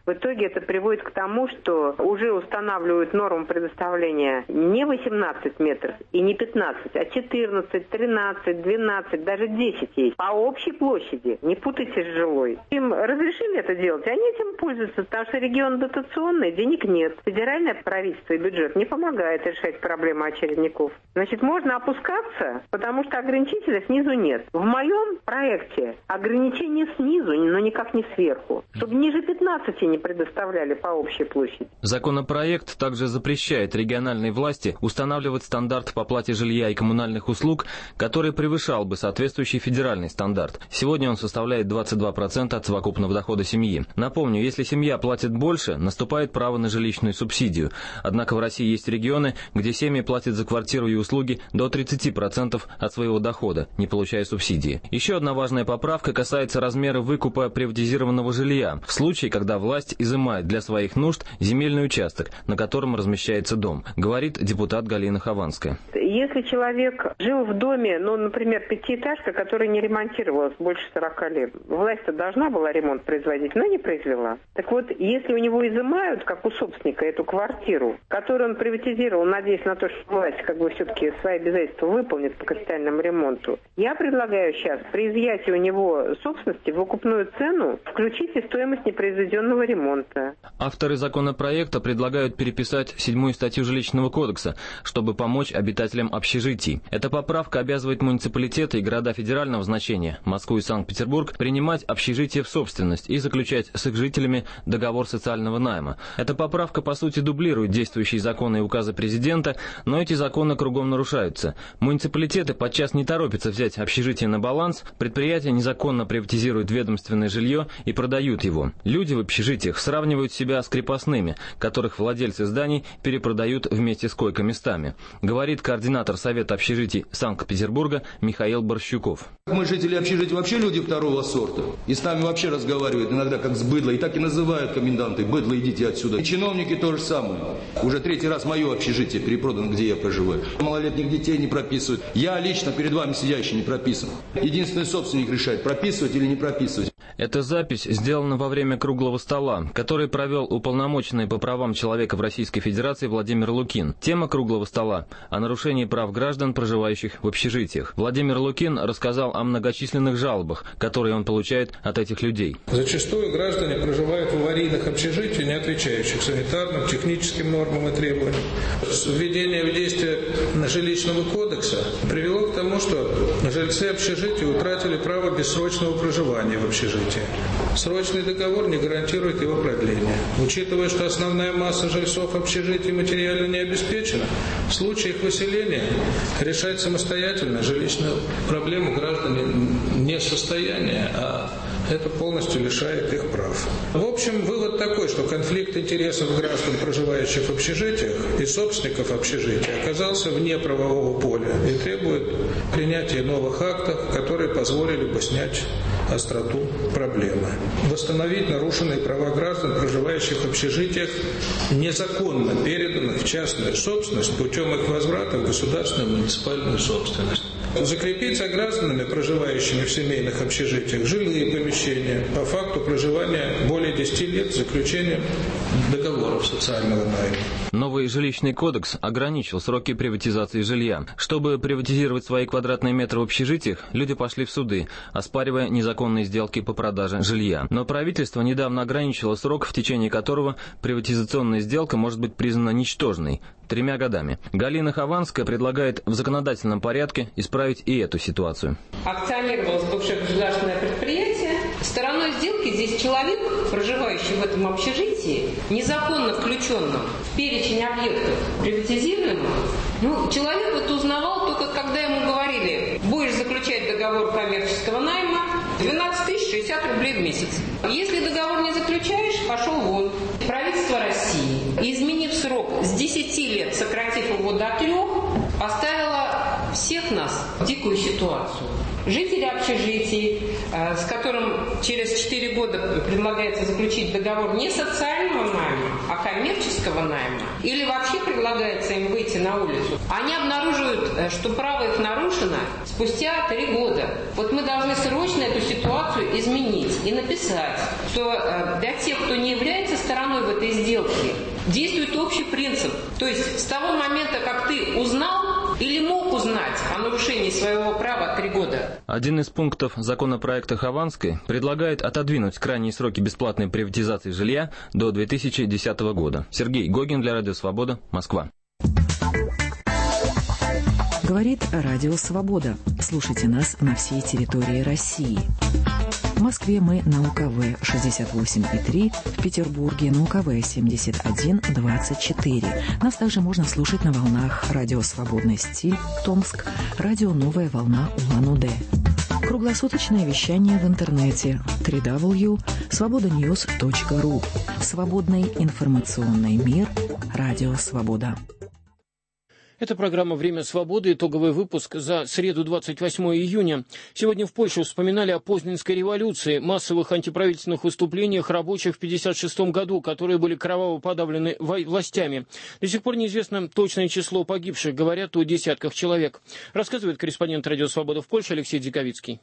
В итоге это приводит к тому, что уже устанавливают норму предоставления не восемнадцать метров и не пятнадцать, а четырнадцать, тринадцать, двенадцать, даже десять есть. По общей площади. Не путайте с жилой. Им разрешили это делать, они этим пользуются, потому что регион дотационный, денег нет. Федеральное правительство и бюджет не помогает решать проблему очередников. Значит, можно опускаться, потому что ограничителя снизу нет. В моем проекте ограничения снизу, но никак не сверху. Чтобы ниже пятнадцати не предоставляли по общей площади. Законопроект также запрещает региональной власти устанавливать стандарт по оплате жилья и коммунальных услуг, который превышал бы соответствующий федеральный стандарт. Сегодня он составляет двадцать два процента от совокупного дохода семьи. Напомню, если семья платит больше, наступает право на жилищную субсидию. Однако в России есть регионы, где семьи платят за квартиру и услуги до тридцати процентов от своего дохода, не получая субсидии. Еще одна важная поправка касается размера выкупа приватизированного жилья. В случае, когда власть изымает для своих нужд земельный участок, на котором размещается дом, говорит депутат Галина Хованская. Если человек жил в доме, ну, например, пятиэтажка, которая не ремонтировалась больше сорока лет, власть-то должна была ремонт производить, но не произвела. Так вот, если у него изымают, как у собственника, эту квартиру, которую он приватизировал, надеясь на то, что власть как бы все-таки свои обязательства выполнит по капитальному ремонту, я предлагаю сейчас при изъятии у него собственности в выкупную цену включить и стоимость непроизведенного ремонта. Авторы законопроекта предлагают переписать седьмую статью Жилищного кодекса, чтобы помочь обитателям общежитий. Эта поправка обязывает муниципалитеты и города федерального значения, Москву и Санкт-Петербург, принимать общежития в собственность и заключать с их жителями договор социального найма. Эта поправка, по сути, дублирует действующие законы и указы президента, но эти законы кругом нарушаются. Муниципалитеты подчас не торопятся взять общежитие на баланс, предприятия незаконно приватизируют ведомственное жилье и продают его. Люди в общежитиях сравнивают себя с крепостными, которых владельцы зданий перепродают вместе с койко-местами, говорит координатор Совета общежитий Санкт-Петербурга Михаил Борщуков. Мы, жители общежития, вообще люди второго сорта. И с нами вообще разговаривают иногда как с быдло. И так и называют коменданты: быдло, идите отсюда. И чиновники то же самое. Уже третий раз мое общежитие перепродано, где я проживаю. Малолетних детей не прописывают. Я лично перед вами сидящий не прописан. Единственный собственник решает, прописывать или не прописывать. Эта запись сделана во время круглого стола, который провел уполномоченный по правам человека в Российской Федерации Владимир Лукин. Тема круглого стола – о нарушении прав граждан, проживающих в общежитиях. Владимир Лукин рассказал о многочисленных жалобах, которые он получает от этих людей. Зачастую граждане проживают в аварийных общежитиях, не отвечающих санитарным, техническим нормам и требованиям. Введение в действие жилищного кодекса привело к тому, что жильцы общежития утратили право бессрочного проживания в общежитии. Срочный договор не гарантирует его продление. Учитывая, что основная масса жильцов общежитий материально не обеспечена, в случае их выселения решать самостоятельно жилищную проблему граждане не в состоянии, а это полностью лишает их прав. В общем, вывод такой, что конфликт интересов граждан, проживающих в общежитиях, и собственников общежития оказался вне правового поля и требует принятия новых актов, которые позволили бы снять остроту проблемы. Восстановить нарушенные права граждан, проживающих в общежитиях, незаконно переданных в частную собственность путем их возврата в государственную муниципальную собственность. Закрепить за гражданами, проживающими в семейных общежитиях, жилые помещения по факту проживания более десяти лет с заключением договоров социального найма. Новый жилищный кодекс ограничил сроки приватизации жилья. Чтобы приватизировать свои квадратные метры в общежитиях, люди пошли в суды, оспаривая незаконные сделки по продаже жилья. Но правительство недавно ограничило срок, в течение которого приватизационная сделка может быть признана ничтожной – тремя годами. Галина Хованская предлагает в законодательном порядке исправить и эту ситуацию. Акционировалось бывшее государственное предприятие. Стороной сделки здесь человек, проживающий в этом общежитии, незаконно включенным в перечень объектов приватизируемых. Ну, человек вот узнавал только, когда ему говорили: будешь заключать договор коммерческого найма, двенадцать тысяч шестьдесят рублей в месяц. Если договор не заключаешь, пошел вон. Правительство России, изменив срок с десяти лет, сократив его до трех, поставило в всех нас в дикую ситуацию. Жители общежитий, с которым через четыре года предлагается заключить договор не социального найма, а коммерческого найма, или вообще предлагается им выйти на улицу, они обнаруживают, что право их нарушено спустя три года. Вот мы должны срочно эту ситуацию изменить и написать, что для тех, кто не является стороной в этой сделке, действует общий принцип. То есть с того момента, как ты узнал или мог узнать о нарушении своего права три года. Один из пунктов законопроекта Хованской предлагает отодвинуть крайние сроки бесплатной приватизации жилья до две тысячи десятого года. Сергей Гогин для Радио Свобода, Москва. Говорит Радио Свобода. Слушайте нас на всей территории России. В Москве мы на У Ка Вэ шестьдесят восемь и три, в Петербурге на У Ка Вэ семьдесят один двадцать четыре. Нас также можно слушать на волнах Радио Свободный стиль, Томск, Радио Новая волна Улан-Удэ. Круглосуточное вещание в интернете дабл ю дабл ю дабл ю точка свобода ньюс точка ру. Свободный информационный мир. Радио Свобода. Это программа «Время свободы», итоговый выпуск за среду двадцать восьмое июня. Сегодня в Польше вспоминали о Познанской революции, массовых антиправительственных выступлениях рабочих в пятьдесят шестом году, которые были кроваво подавлены властями. До сих пор неизвестно точное число погибших, говорят о десятках человек. Рассказывает корреспондент «Радио Свобода» в Польше Алексей Диковицкий.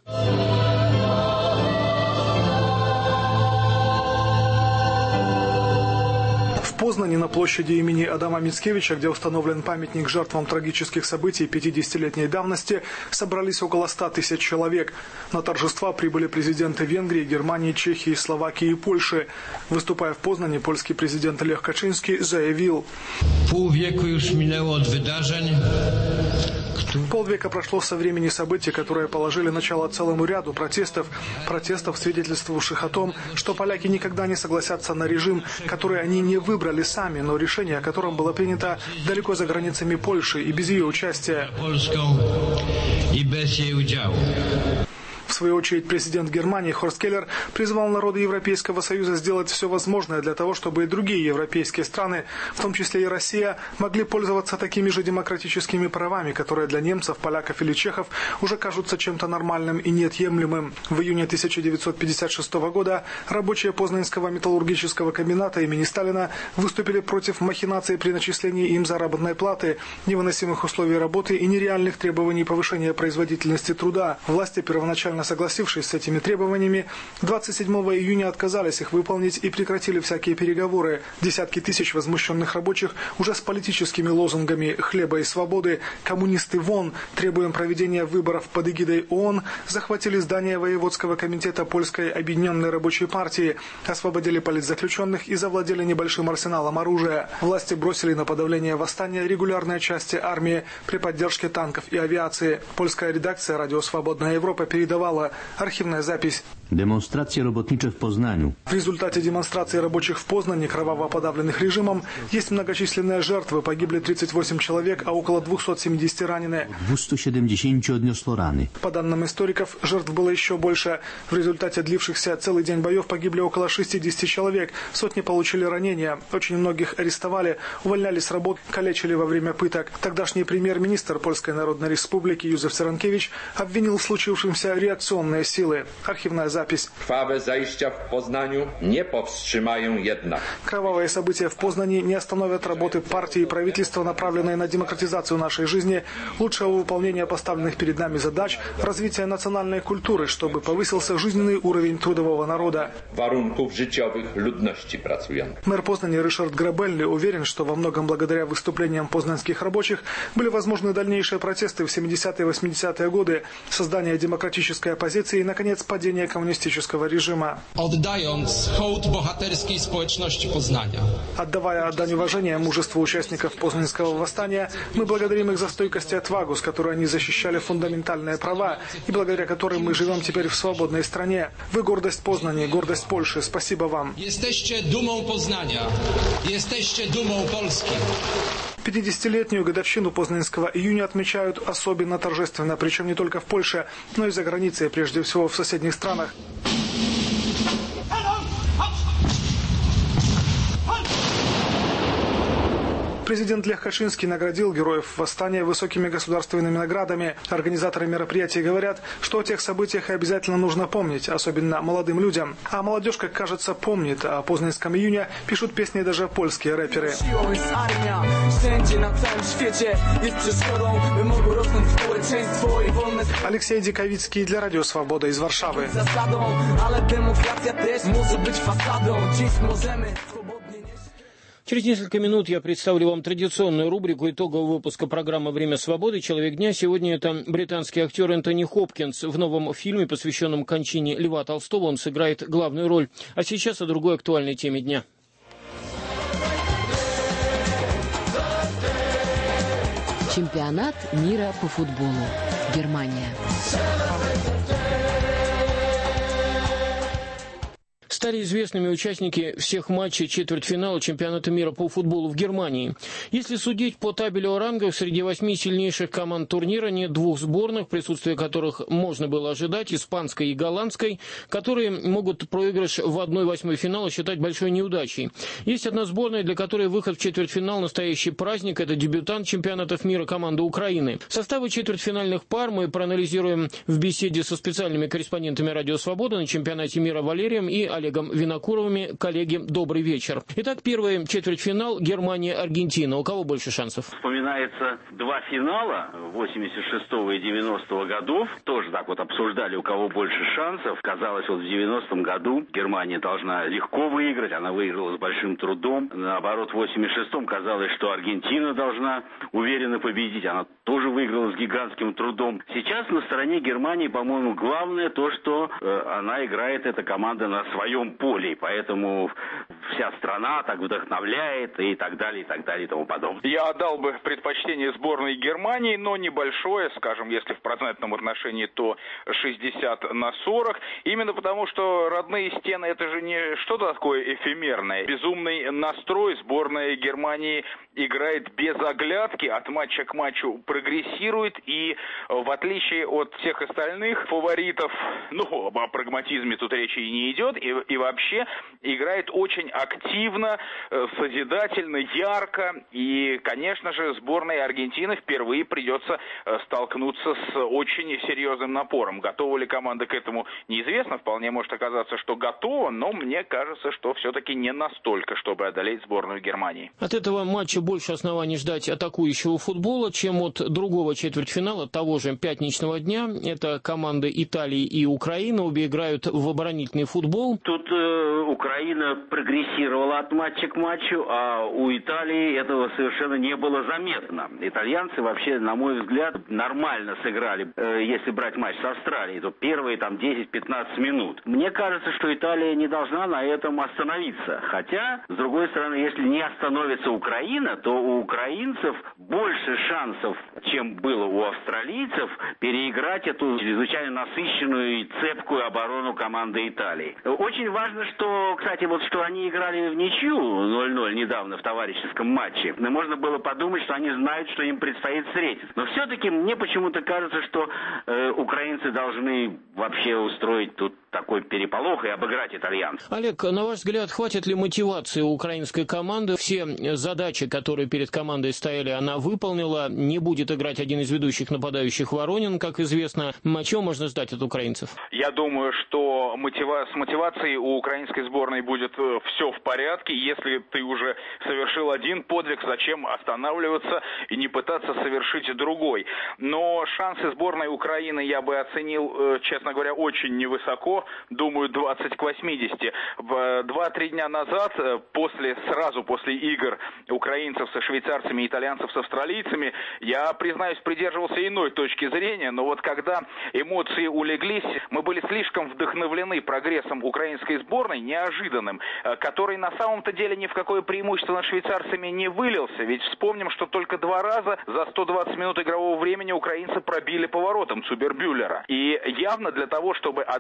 В Познани на площади имени Адама Мицкевича, где установлен памятник жертвам трагических событий пятидесятилетней давности, собрались около ста тысяч человек. На торжества прибыли президенты Венгрии, Германии, Чехии, Словакии и Польши. Выступая в Познани, польский президент Лех Качинский заявил: «Полвека już minęło od wydarzeń». Полвека прошло со времени событий, которые положили начало целому ряду протестов, протестов, свидетельствовавших о том, что поляки никогда не согласятся на режим, который они не выбрали сами, но решение о котором было принято далеко за границами Польши и без ее участия. В свою очередь, президент Германии Хорст Келлер призвал народы Европейского Союза сделать все возможное для того, чтобы и другие европейские страны, в том числе и Россия, могли пользоваться такими же демократическими правами, которые для немцев, поляков или чехов уже кажутся чем-то нормальным и неотъемлемым. В июне тысяча девятьсот пятьдесят шестого года рабочие Познанского металлургического комбината имени Сталина выступили против махинаций при начислении им заработной платы, невыносимых условий работы и нереальных требований повышения производительности труда. Власти, первоначально согласившись с этими требованиями, двадцать седьмого июня отказались их выполнить и прекратили всякие переговоры. Десятки тысяч возмущенных рабочих уже с политическими лозунгами «хлеба и свободы», «коммунисты вон», «требуем проведения выборов под эгидой ООН» захватили здание воеводского комитета Польской объединенной рабочей партии, освободили политзаключенных и завладели небольшим арсеналом оружия. Власти бросили на подавление восстания регулярные части армии при поддержке танков и авиации. Польская редакция «Радио Свободная Европа» передавала архивная запись. Демонстрации работничных в Познанию. В результате демонстрации рабочих в Познани, кроваво подавленных режимом, есть многочисленные жертвы. Погибли тридцать восемь человек, а около двухсот семидесяти ранены. двести семьдесят odniosło rany. По данным историков, жертв было еще больше. В результате длившихся целый день боев погибли около шестидесяти человек. Сотни получили ранения. Очень многих арестовали, увольняли с работ, калечили во время пыток. Тогдашний премьер-министр Польской Народной Республики Юзеф Царанкевич обвинил в случившемся реакционные силы. Архивная запись. Krwawe zajścia w Poznaniu nie powstrzymają jednak. Кровавые события в Познани не остановят работы партии и правительства, направленные на демократизацию нашей жизни, лучшего выполнения поставленных перед нами задач, развития национальной культуры, чтобы повысился жизненный уровень трудового народа. Warunków życiowych ludności pracującej. Мэр Познани Ришард Грабелли уверен, что во многом благодаря выступлениям познанских рабочих были возможны дальнейшие протесты в семидесятые и восьмидесятые годы, создание демократической оппозиции и, наконец, падение коммунистического режима. Oddając hołd bohaterskiej społeczności Poznania. Отдавая отдань уважения мужеству участников Познанского восстания, мы благодарим их за стойкость и отвагу, с которой они защищали фундаментальные права, и благодаря которым мы живем теперь в свободной стране. Вы гордость Познани, гордость Польши. Спасибо вам. Jesteście dumą Poznania. Jesteście dumą Polski. пятидесятилетнюю годовщину Познанского июня отмечают особенно торжественно, причем не только в Польше, но и за границей, прежде всего в соседних странах. Президент Лех Качинский наградил героев восстания высокими государственными наградами. Организаторы мероприятия говорят, что о тех событиях обязательно нужно помнить, особенно молодым людям. А молодежь, как кажется, помнит. О Познанском июне пишут песни даже польские рэперы. Алексей Диковицкий для Радио Свобода из Варшавы. Через несколько минут я представлю вам традиционную рубрику итогового выпуска программы «Время свободы. Человек дня». Сегодня это британский актер Энтони Хопкинс. В новом фильме, посвященном кончине Льва Толстого, он сыграет главную роль. А сейчас о другой актуальной теме дня. Чемпионат мира по футболу. Германия. Стали известными участники всех матчей четвертьфинала чемпионата мира по футболу в Германии. Если судить по табелю о рангах, среди восьми сильнейших команд турнира нет двух сборных, присутствие которых можно было ожидать, испанской и голландской, которые могут проигрыш в одной восьмой финала считать большой неудачей. Есть одна сборная, для которой выход в четвертьфинал настоящий праздник. Это дебютант чемпионатов мира команда Украины. Составы четвертьфинальных пар мы проанализируем в беседе со специальными корреспондентами «Радио Свобода» на чемпионате мира Валерием и Олегом Винокуровыми. Коллеги, добрый вечер. Итак, первый четвертьфинал Германия-Аргентина. У кого больше шансов? Вспоминается два финала восемьдесят шестого и девяностого годов. Тоже так вот обсуждали, у кого больше шансов. Казалось, вот в девяностом году Германия должна легко выиграть. Она выиграла с большим трудом. Наоборот, в восемьдесят шестом казалось, что Аргентина должна уверенно победить. Она тоже выиграла с гигантским трудом. Сейчас на стороне Германии, по-моему, главное то, что э, она играет, эта команда, на своем поле, поэтому вся страна так вдохновляет и так далее, и так далее, и тому подобное. Я отдал бы предпочтение сборной Германии, но небольшое, скажем, если в процентном отношении, то шестьдесят на сорок, именно потому, что родные стены — это же не что-то такое эфемерное. Безумный настрой, сборная Германии играет без оглядки, от матча к матчу прогрессирует, и в отличие от всех остальных фаворитов, ну, о прагматизме тут речи и не идет, и, и вообще играет очень активно, созидательно, ярко, и, конечно же, сборной Аргентины впервые придется столкнуться с очень серьезным напором. Готова ли команда к этому, неизвестно, вполне может оказаться, что готова, но мне кажется, что все-таки не настолько, чтобы одолеть сборную Германии. От этого матча больше оснований ждать атакующего футбола, чем от другого четвертьфинала того же пятничного дня. Это команды Италии и Украины, обе играют в оборонительный футбол. Тут э, Украина прогрессировала от матча к матчу, а у Италии этого совершенно не было заметно. Итальянцы вообще, на мой взгляд, нормально сыграли. Э, если брать матч с Австралией, то первые там десять-пятнадцать минут. Мне кажется, что Италия не должна на этом остановиться. Хотя, с другой стороны, если не остановится Украина, то у украинцев больше шансов, чем было у австралийцев, переиграть эту чрезвычайно насыщенную и цепкую оборону команды Италии. Очень важно, что, кстати, вот что они играли в ничью ноль-ноль недавно в товарищеском матче. Можно было подумать, что они знают, что им предстоит встретиться. Но все-таки мне почему-то кажется, что э, украинцы должны вообще устроить тут такой переполох и обыграть итальянцев. Олег, на ваш взгляд, хватит ли мотивации у украинской команды? Все задачи, которые перед командой стояли, она выполнила. Не будет играть один из ведущих нападающих Воронин, как известно. Чего можно ждать от украинцев? Я думаю, что мотива... с мотивацией у украинской сборной будет все в порядке. Если ты уже совершил один подвиг, зачем останавливаться и не пытаться совершить другой? Но шансы сборной Украины я бы оценил, честно говоря, очень невысоко. Думаю, двадцать к восьмидесяти. Два-три дня назад, после, сразу после игр украинцев со швейцарцами, итальянцев с австралийцами, я, признаюсь, придерживался иной точки зрения, но вот когда эмоции улеглись, мы были слишком вдохновлены прогрессом украинской сборной, неожиданным, который на самом-то деле ни в какое преимущество над швейцарцами не вылился, ведь вспомним, что только два раза за сто двадцать минут игрового времени украинцы пробили поворотом Цубербюллера. И явно для того, чтобы одолеть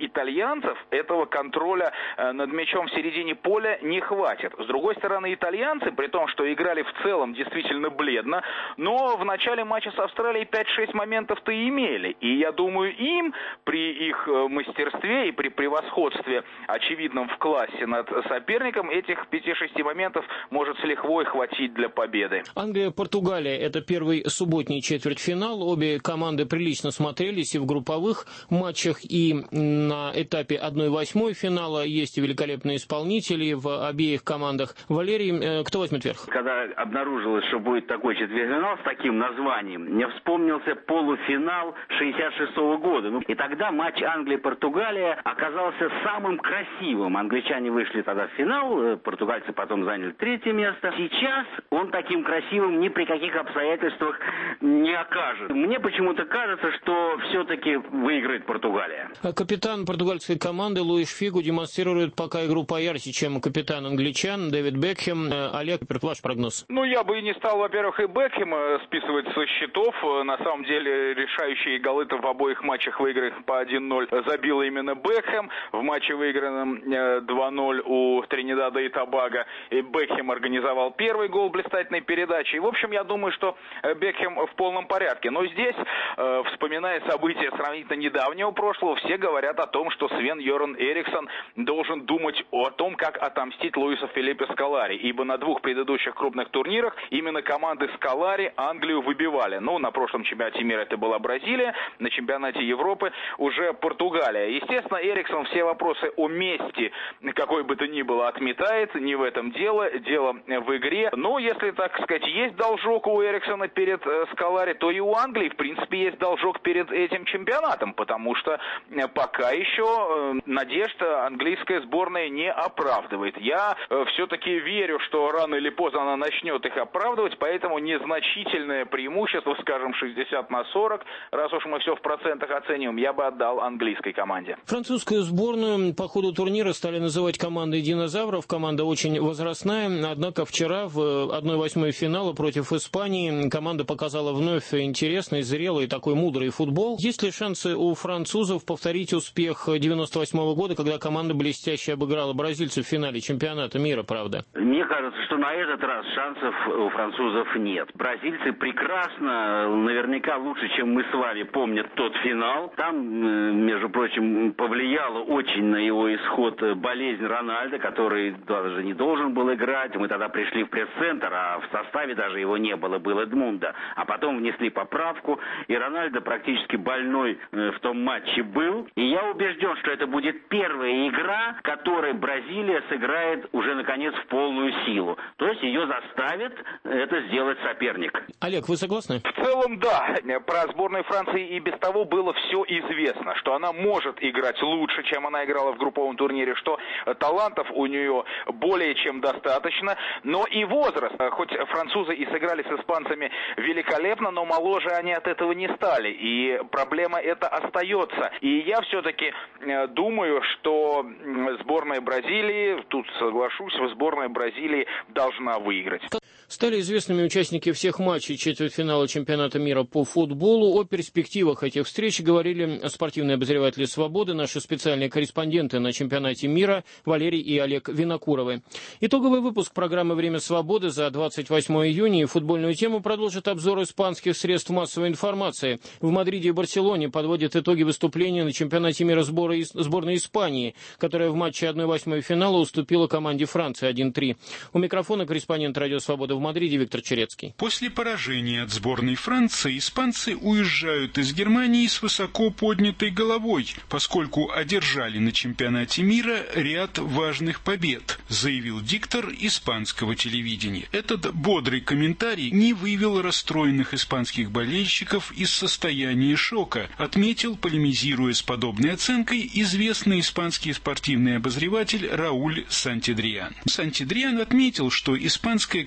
итальянцев этого контроля над мячом в середине поля не хватит. С другой стороны, итальянцы, при том, что играли в целом действительно бледно, но в начале матча с Австралией пять-шесть моментов-то имели. И я думаю, им при их мастерстве и при превосходстве, очевидном в классе над соперником, этих пяти-шести моментов может с лихвой хватить для победы. Англия-Португалия – это первый субботний четвертьфинал. Обе команды прилично смотрелись и в групповых матчах, и на этапе одной восьмой финала. Есть и великолепные исполнители в обеих командах. Валерий, кто возьмет верх? Когда обнаружилось, что будет такой четвертьфинал с таким названием, мне вспомнился полуфинал шестьдесят шестого года. Ну, и тогда матч Англия-Португалия оказался самым красивым. Англичане вышли тогда в финал, португальцы потом заняли третье место. Сейчас он таким красивым ни при каких обстоятельствах не окажет. Мне почему-то кажется, что все-таки выиграет Португалия. Капитан португальской команды Луиш Фигу демонстрирует пока игру поярче, чем капитан англичан Дэвид Бекхэм. Олег, ваш прогноз? Ну, я бы и не стал, во-первых, и Бекхэма списывать со счетов. На самом деле, решающие голы-то в обоих матчах, выигранных по один ноль, забил именно Бекхэм. В матче, выигранном два ноль у Тринидада и Тобаго, и Бекхэм организовал первый гол блистательной передачи. И, в общем, я думаю, что Бекхэм в полном порядке. Но здесь, вспоминая события сравнительно недавнего прошлого, все говорят о том, что Свен-Йоран Эриксон должен думать о том, как отомстить Луису Филиппе Сколари. Ибо на двух предыдущих крупных турнирах именно команды Сколари Англию выбивали. Ну, на прошлом чемпионате мира это была Бразилия, на чемпионате Европы уже Португалия. Естественно, Эриксон все вопросы о мести, какой бы то ни было, отметает. Не в этом дело, дело в игре. Но, если, так сказать, есть должок у Эриксона перед э, Сколари, то и у Англии, в принципе, есть должок перед этим чемпионатом, потому что э, пока еще э, надежда английская сборная не оправдывает. Я э, все-таки верю, что рано или поздно она начнет их оправдывать, поэтому незначительное преимущество, скажем, шестьдесят на сорок, раз уж мы все в процентах оцениваем, я бы отдал английской команде. Французскую сборную по ходу турнира стали называть командой динозавров. Команда очень возрастная, однако вчера в одной восьмой финала против Испании команда показала вновь интересный, зрелый, такой мудрый футбол. Есть ли шансы у французов повторить успех девяносто восьмого года, когда команда блестяще обыграла бразильцев в финале чемпионата мира, правда? Мне кажется, что на этот раз шансов у французов нет. Бразильцы прекрасно, наверняка лучше, чем мы с вами, помнят тот финал. Там, между прочим, повлияла очень на его исход болезнь Рональдо, который даже не должен был играть. Мы тогда пришли в пресс-центр, а в составе даже его не было, был Эдмундо. А потом внесли поправку, и Рональдо практически больной в том матче был. И я убежден, что это будет первая игра, в которой Бразилия сыграет уже, наконец, в полную силу. То есть ее заставит это сделать соперник. Олег, вы согласны? В целом, да. Про сборную Франции и без того было все известно, что она может играть лучше, чем она играла в групповом турнире, что талантов у нее более чем достаточно, но и возраст. Хоть французы и сыграли с испанцами великолепно, но моложе они от этого не стали, и проблема эта остается. И я все-таки думаю, что сборная Бразилии, тут соглашусь, сборная Бразилии должна выиграть. Стали известными участники всех матчей четвертьфинала чемпионата мира по футболу. О перспективах этих встреч говорили спортивные обозреватели «Свободы», наши специальные корреспонденты на чемпионате мира Валерий и Олег Винокуровы. Итоговый выпуск программы «Время свободы» за двадцать восьмое июня, и футбольную тему продолжит обзор испанских средств массовой информации. В Мадриде и Барселоне подводят итоги выступления на чемпионате мира сборной Испании, которая в матче одной восьмой финала уступила команде Франции один три. У микрофона корреспондент «Радио Свобода» в Мадриде Виктор Черецкий. После поражения от сборной Франции испанцы уезжают из Германии с высоко поднятой головой, поскольку одержали на чемпионате мира ряд важных побед, заявил диктор испанского телевидения. Этот бодрый комментарий не вывел расстроенных испанских болельщиков из состояния шока, отметил, полемизируя с подобной оценкой, известный испанский спортивный обозреватель Рауль Сантидриан. Сантидриан отметил, что испанская команда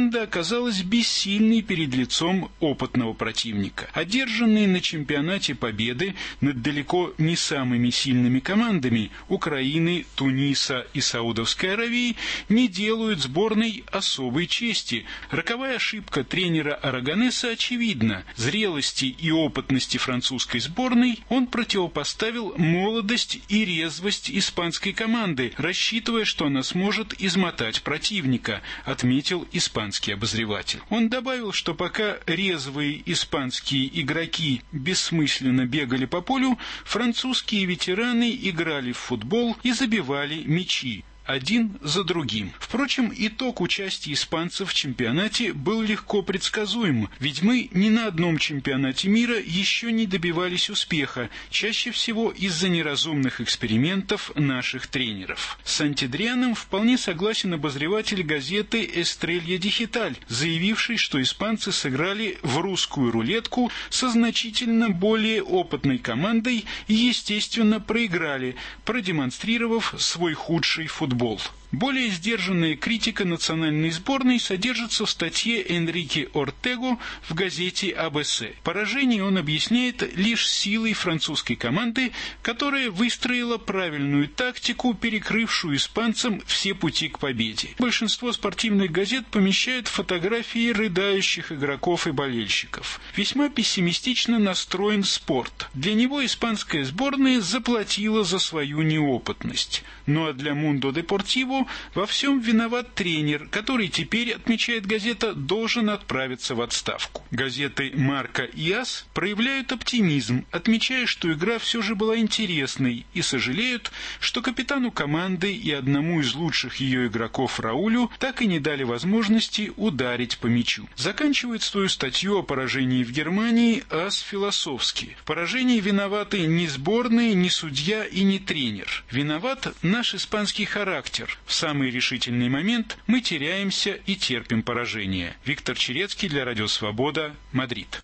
команда оказалась бессильной перед лицом опытного противника. Одержанные на чемпионате победы над далеко не самыми сильными командами Украины, Туниса и Саудовской Аравии не делают сборной особой чести. Роковая ошибка тренера Араганеса очевидна. Зрелости и опытности французской сборной он противопоставил молодость и резвость испанской команды, рассчитывая, что она сможет измотать противника, отметил испанский обозреватель. Он добавил, что пока резвые испанские игроки бессмысленно бегали по полю, французские ветераны играли в футбол и забивали мячи один за другим. Впрочем, итог участия испанцев в чемпионате был легко предсказуем, ведь мы ни на одном чемпионате мира еще не добивались успеха, чаще всего из-за неразумных экспериментов наших тренеров. С Антидрианом вполне согласен обозреватель газеты «Эстрелья Дигиталь», заявивший, что испанцы сыграли в русскую рулетку со значительно более опытной командой и, естественно, проиграли, продемонстрировав свой худший футбол. Более сдержанная критика национальной сборной содержится в статье Энрике Ортего в газете «А Бэ Эс. Поражение он объясняет лишь силой французской команды, которая выстроила правильную тактику, перекрывшую испанцам все пути к победе. Большинство спортивных газет помещают фотографии рыдающих игроков и болельщиков. Весьма пессимистично настроен спорт. Для него испанская сборная заплатила за свою неопытность. Ну а для Mundo Deportivo во всем виноват тренер, который теперь, отмечает газета, должен отправиться в отставку. Газеты «Марка» и «Ас» проявляют оптимизм, отмечая, что игра все же была интересной, и сожалеют, что капитану команды и одному из лучших ее игроков Раулю так и не дали возможности ударить по мячу. Заканчивает свою статью о поражении в Германии «Ас» философски. В поражении виноваты не сборная, не судья и не тренер. Виноват наш испанский характер. В самый решительный момент мы теряемся и терпим поражение. Виктор Черецкий для Радио Свобода, Мадрид.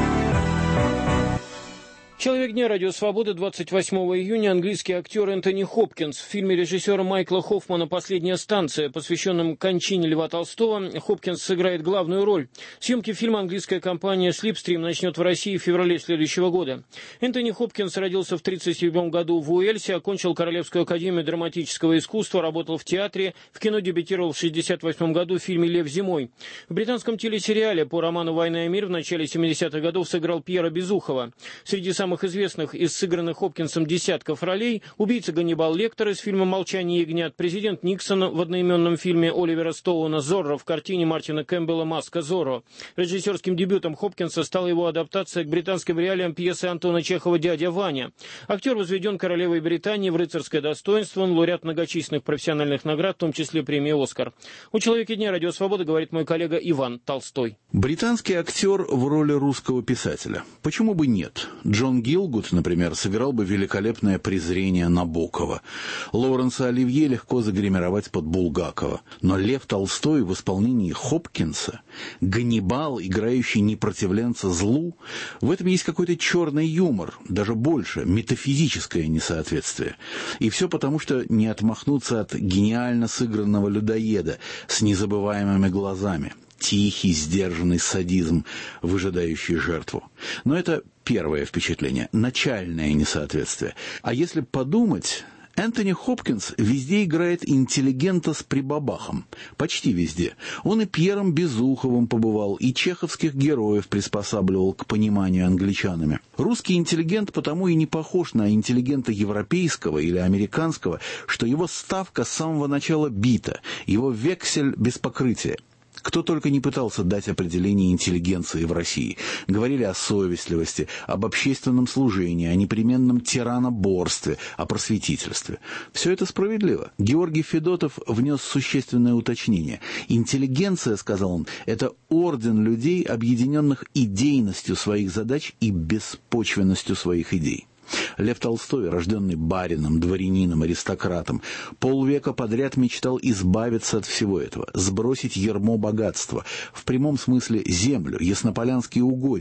Человек дня «Радио Свобода», двадцать восьмого июня, английский актер Энтони Хопкинс. В фильме режиссера Майкла Хоффмана «Последняя станция», посвященном кончине Льва Толстого, Хопкинс сыграет главную роль. Съемки фильма английская компания Slipstream начнет в России в феврале следующего года. Энтони Хопкинс родился в тридцать седьмом году в Уэльсе, окончил Королевскую академию драматического искусства, работал в театре, в кино дебютировал в шестьдесят восьмом году в фильме «Лев зимой». В британском телесериале по роману «Война и мир» в начале семидесятых годов сыграл Пьера Безухова. Среди самых известных из сыгранных Хопкинсом десятков ролей: убийца Ганнибал Лектор из фильма «Молчание ягнят», президент Никсон в одноименном фильме Оливера Стоуна, Зорро в картине Мартина Кэмпбелла «Маска Зорро». Режиссерским дебютом Хопкинса стала его адаптация к британским реалиям пьесы Антона Чехова «Дядя Ваня». Актер возведен королевой Британии в рыцарское достоинство, он лауреат многочисленных профессиональных наград, в том числе премии «Оскар». У «Человека дня» Радио Свобода говорит мой коллега Иван Толстой. Британский актер в роли русского писателя. Почему бы нет? Джон Гилгуд, например, сыграл бы великолепное презрение Набокова. Лоуренса Оливье легко загримировать под Булгакова. Но Лев Толстой в исполнении Хопкинса, Ганнибал, играющий непротивленца злу, в этом есть какой-то черный юмор, даже больше, метафизическое несоответствие. И все потому, что не отмахнуться от гениально сыгранного людоеда с незабываемыми глазами. Тихий, сдержанный садизм, выжидающий жертву. Но это первое впечатление, начальное несоответствие. А если подумать, Энтони Хопкинс везде играет интеллигента с прибабахом. Почти везде. Он и Пьером Безуховым побывал, и чеховских героев приспосабливал к пониманию англичанами. Русский интеллигент потому и не похож на интеллигента европейского или американского, что его ставка с самого начала бита, его вексель без покрытия. Кто только не пытался дать определение интеллигенции в России. Говорили о совестливости, об общественном служении, о непременном тираноборстве, о просветительстве. Все это справедливо. Георгий Федотов внес существенное уточнение. Интеллигенция, сказал он, это орден людей, объединенных идейностью своих задач и беспочвенностью своих идей. Лев Толстой, рожденный барином, дворянином, аристократом, полвека подряд мечтал избавиться от всего этого, сбросить ярмо богатства, в прямом смысле землю, яснополянские угодья,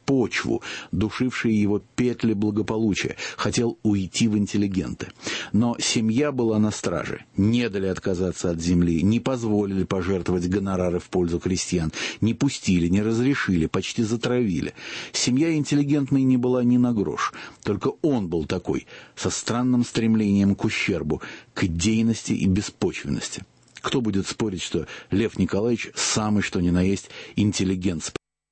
почву, душившие его петли благополучия, хотел уйти в интеллигенты. Но семья была на страже, не дали отказаться от земли, не позволили пожертвовать гонорары в пользу крестьян, не пустили, не разрешили, почти затравили. Семья интеллигентной не была ни на грош, только он был такой, со странным стремлением к ущербу, к идейности и беспочвенности. Кто будет спорить, что Лев Николаевич самый что ни на есть интеллигент?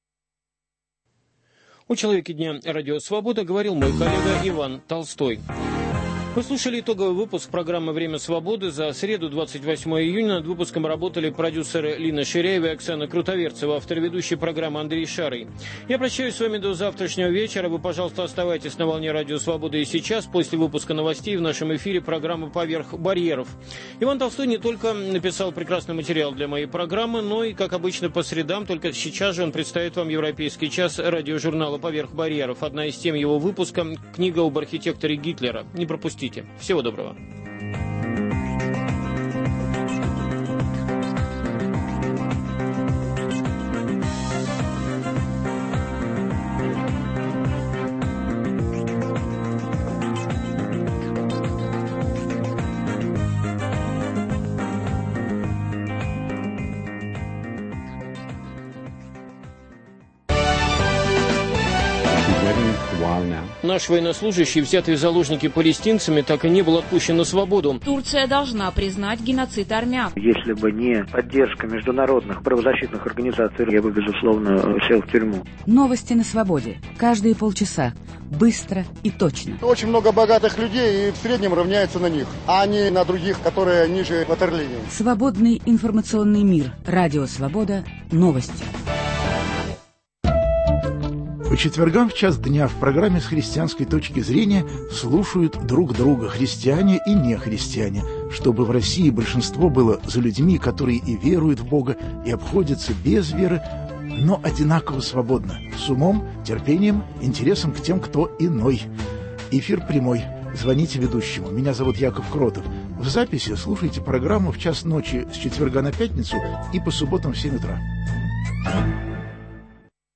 У «Человеке дня» радио «Свобода» говорил мой коллега Иван Толстой. Вы слушали итоговый выпуск программы «Время свободы». За среду, двадцать восьмого июня, над выпуском работали продюсеры Лина Ширяева и Оксана Крутоверцева, автор ведущей программы Андрей Шарый. Я прощаюсь с вами до завтрашнего вечера. Вы, пожалуйста, оставайтесь на волне радио «Свобода» и сейчас, после выпуска новостей, в нашем эфире программа «Поверх барьеров». Иван Толстой не только написал прекрасный материал для моей программы, но и, как обычно, по средам, только сейчас же он представит вам «Европейский час» радиожурнала «Поверх барьеров». Одна из тем его выпуска – книга об архитекторе Гитлера. Не пропустите. Всего доброго. Наш военнослужащий, взятый в заложники палестинцами, так и не был отпущен на свободу. Турция должна признать геноцид армян. Если бы не поддержка международных правозащитных организаций, я бы, безусловно, сел в тюрьму. Новости на свободе. Каждые полчаса. Быстро и точно. Очень много богатых людей и в среднем равняется на них, а не на других, которые ниже ватерлинии. Свободный информационный мир. Радио «Свобода». Новости. По четвергам в час дня в программе «С христианской точки зрения» слушают друг друга христиане и нехристиане, чтобы в России большинство было за людьми, которые и веруют в Бога, и обходятся без веры, но одинаково свободно, с умом, терпением, интересом к тем, кто иной. Эфир прямой. Звоните ведущему. Меня зовут Яков Кротов. В записи слушайте программу в час ночи с четверга на пятницу и по субботам в семь утра.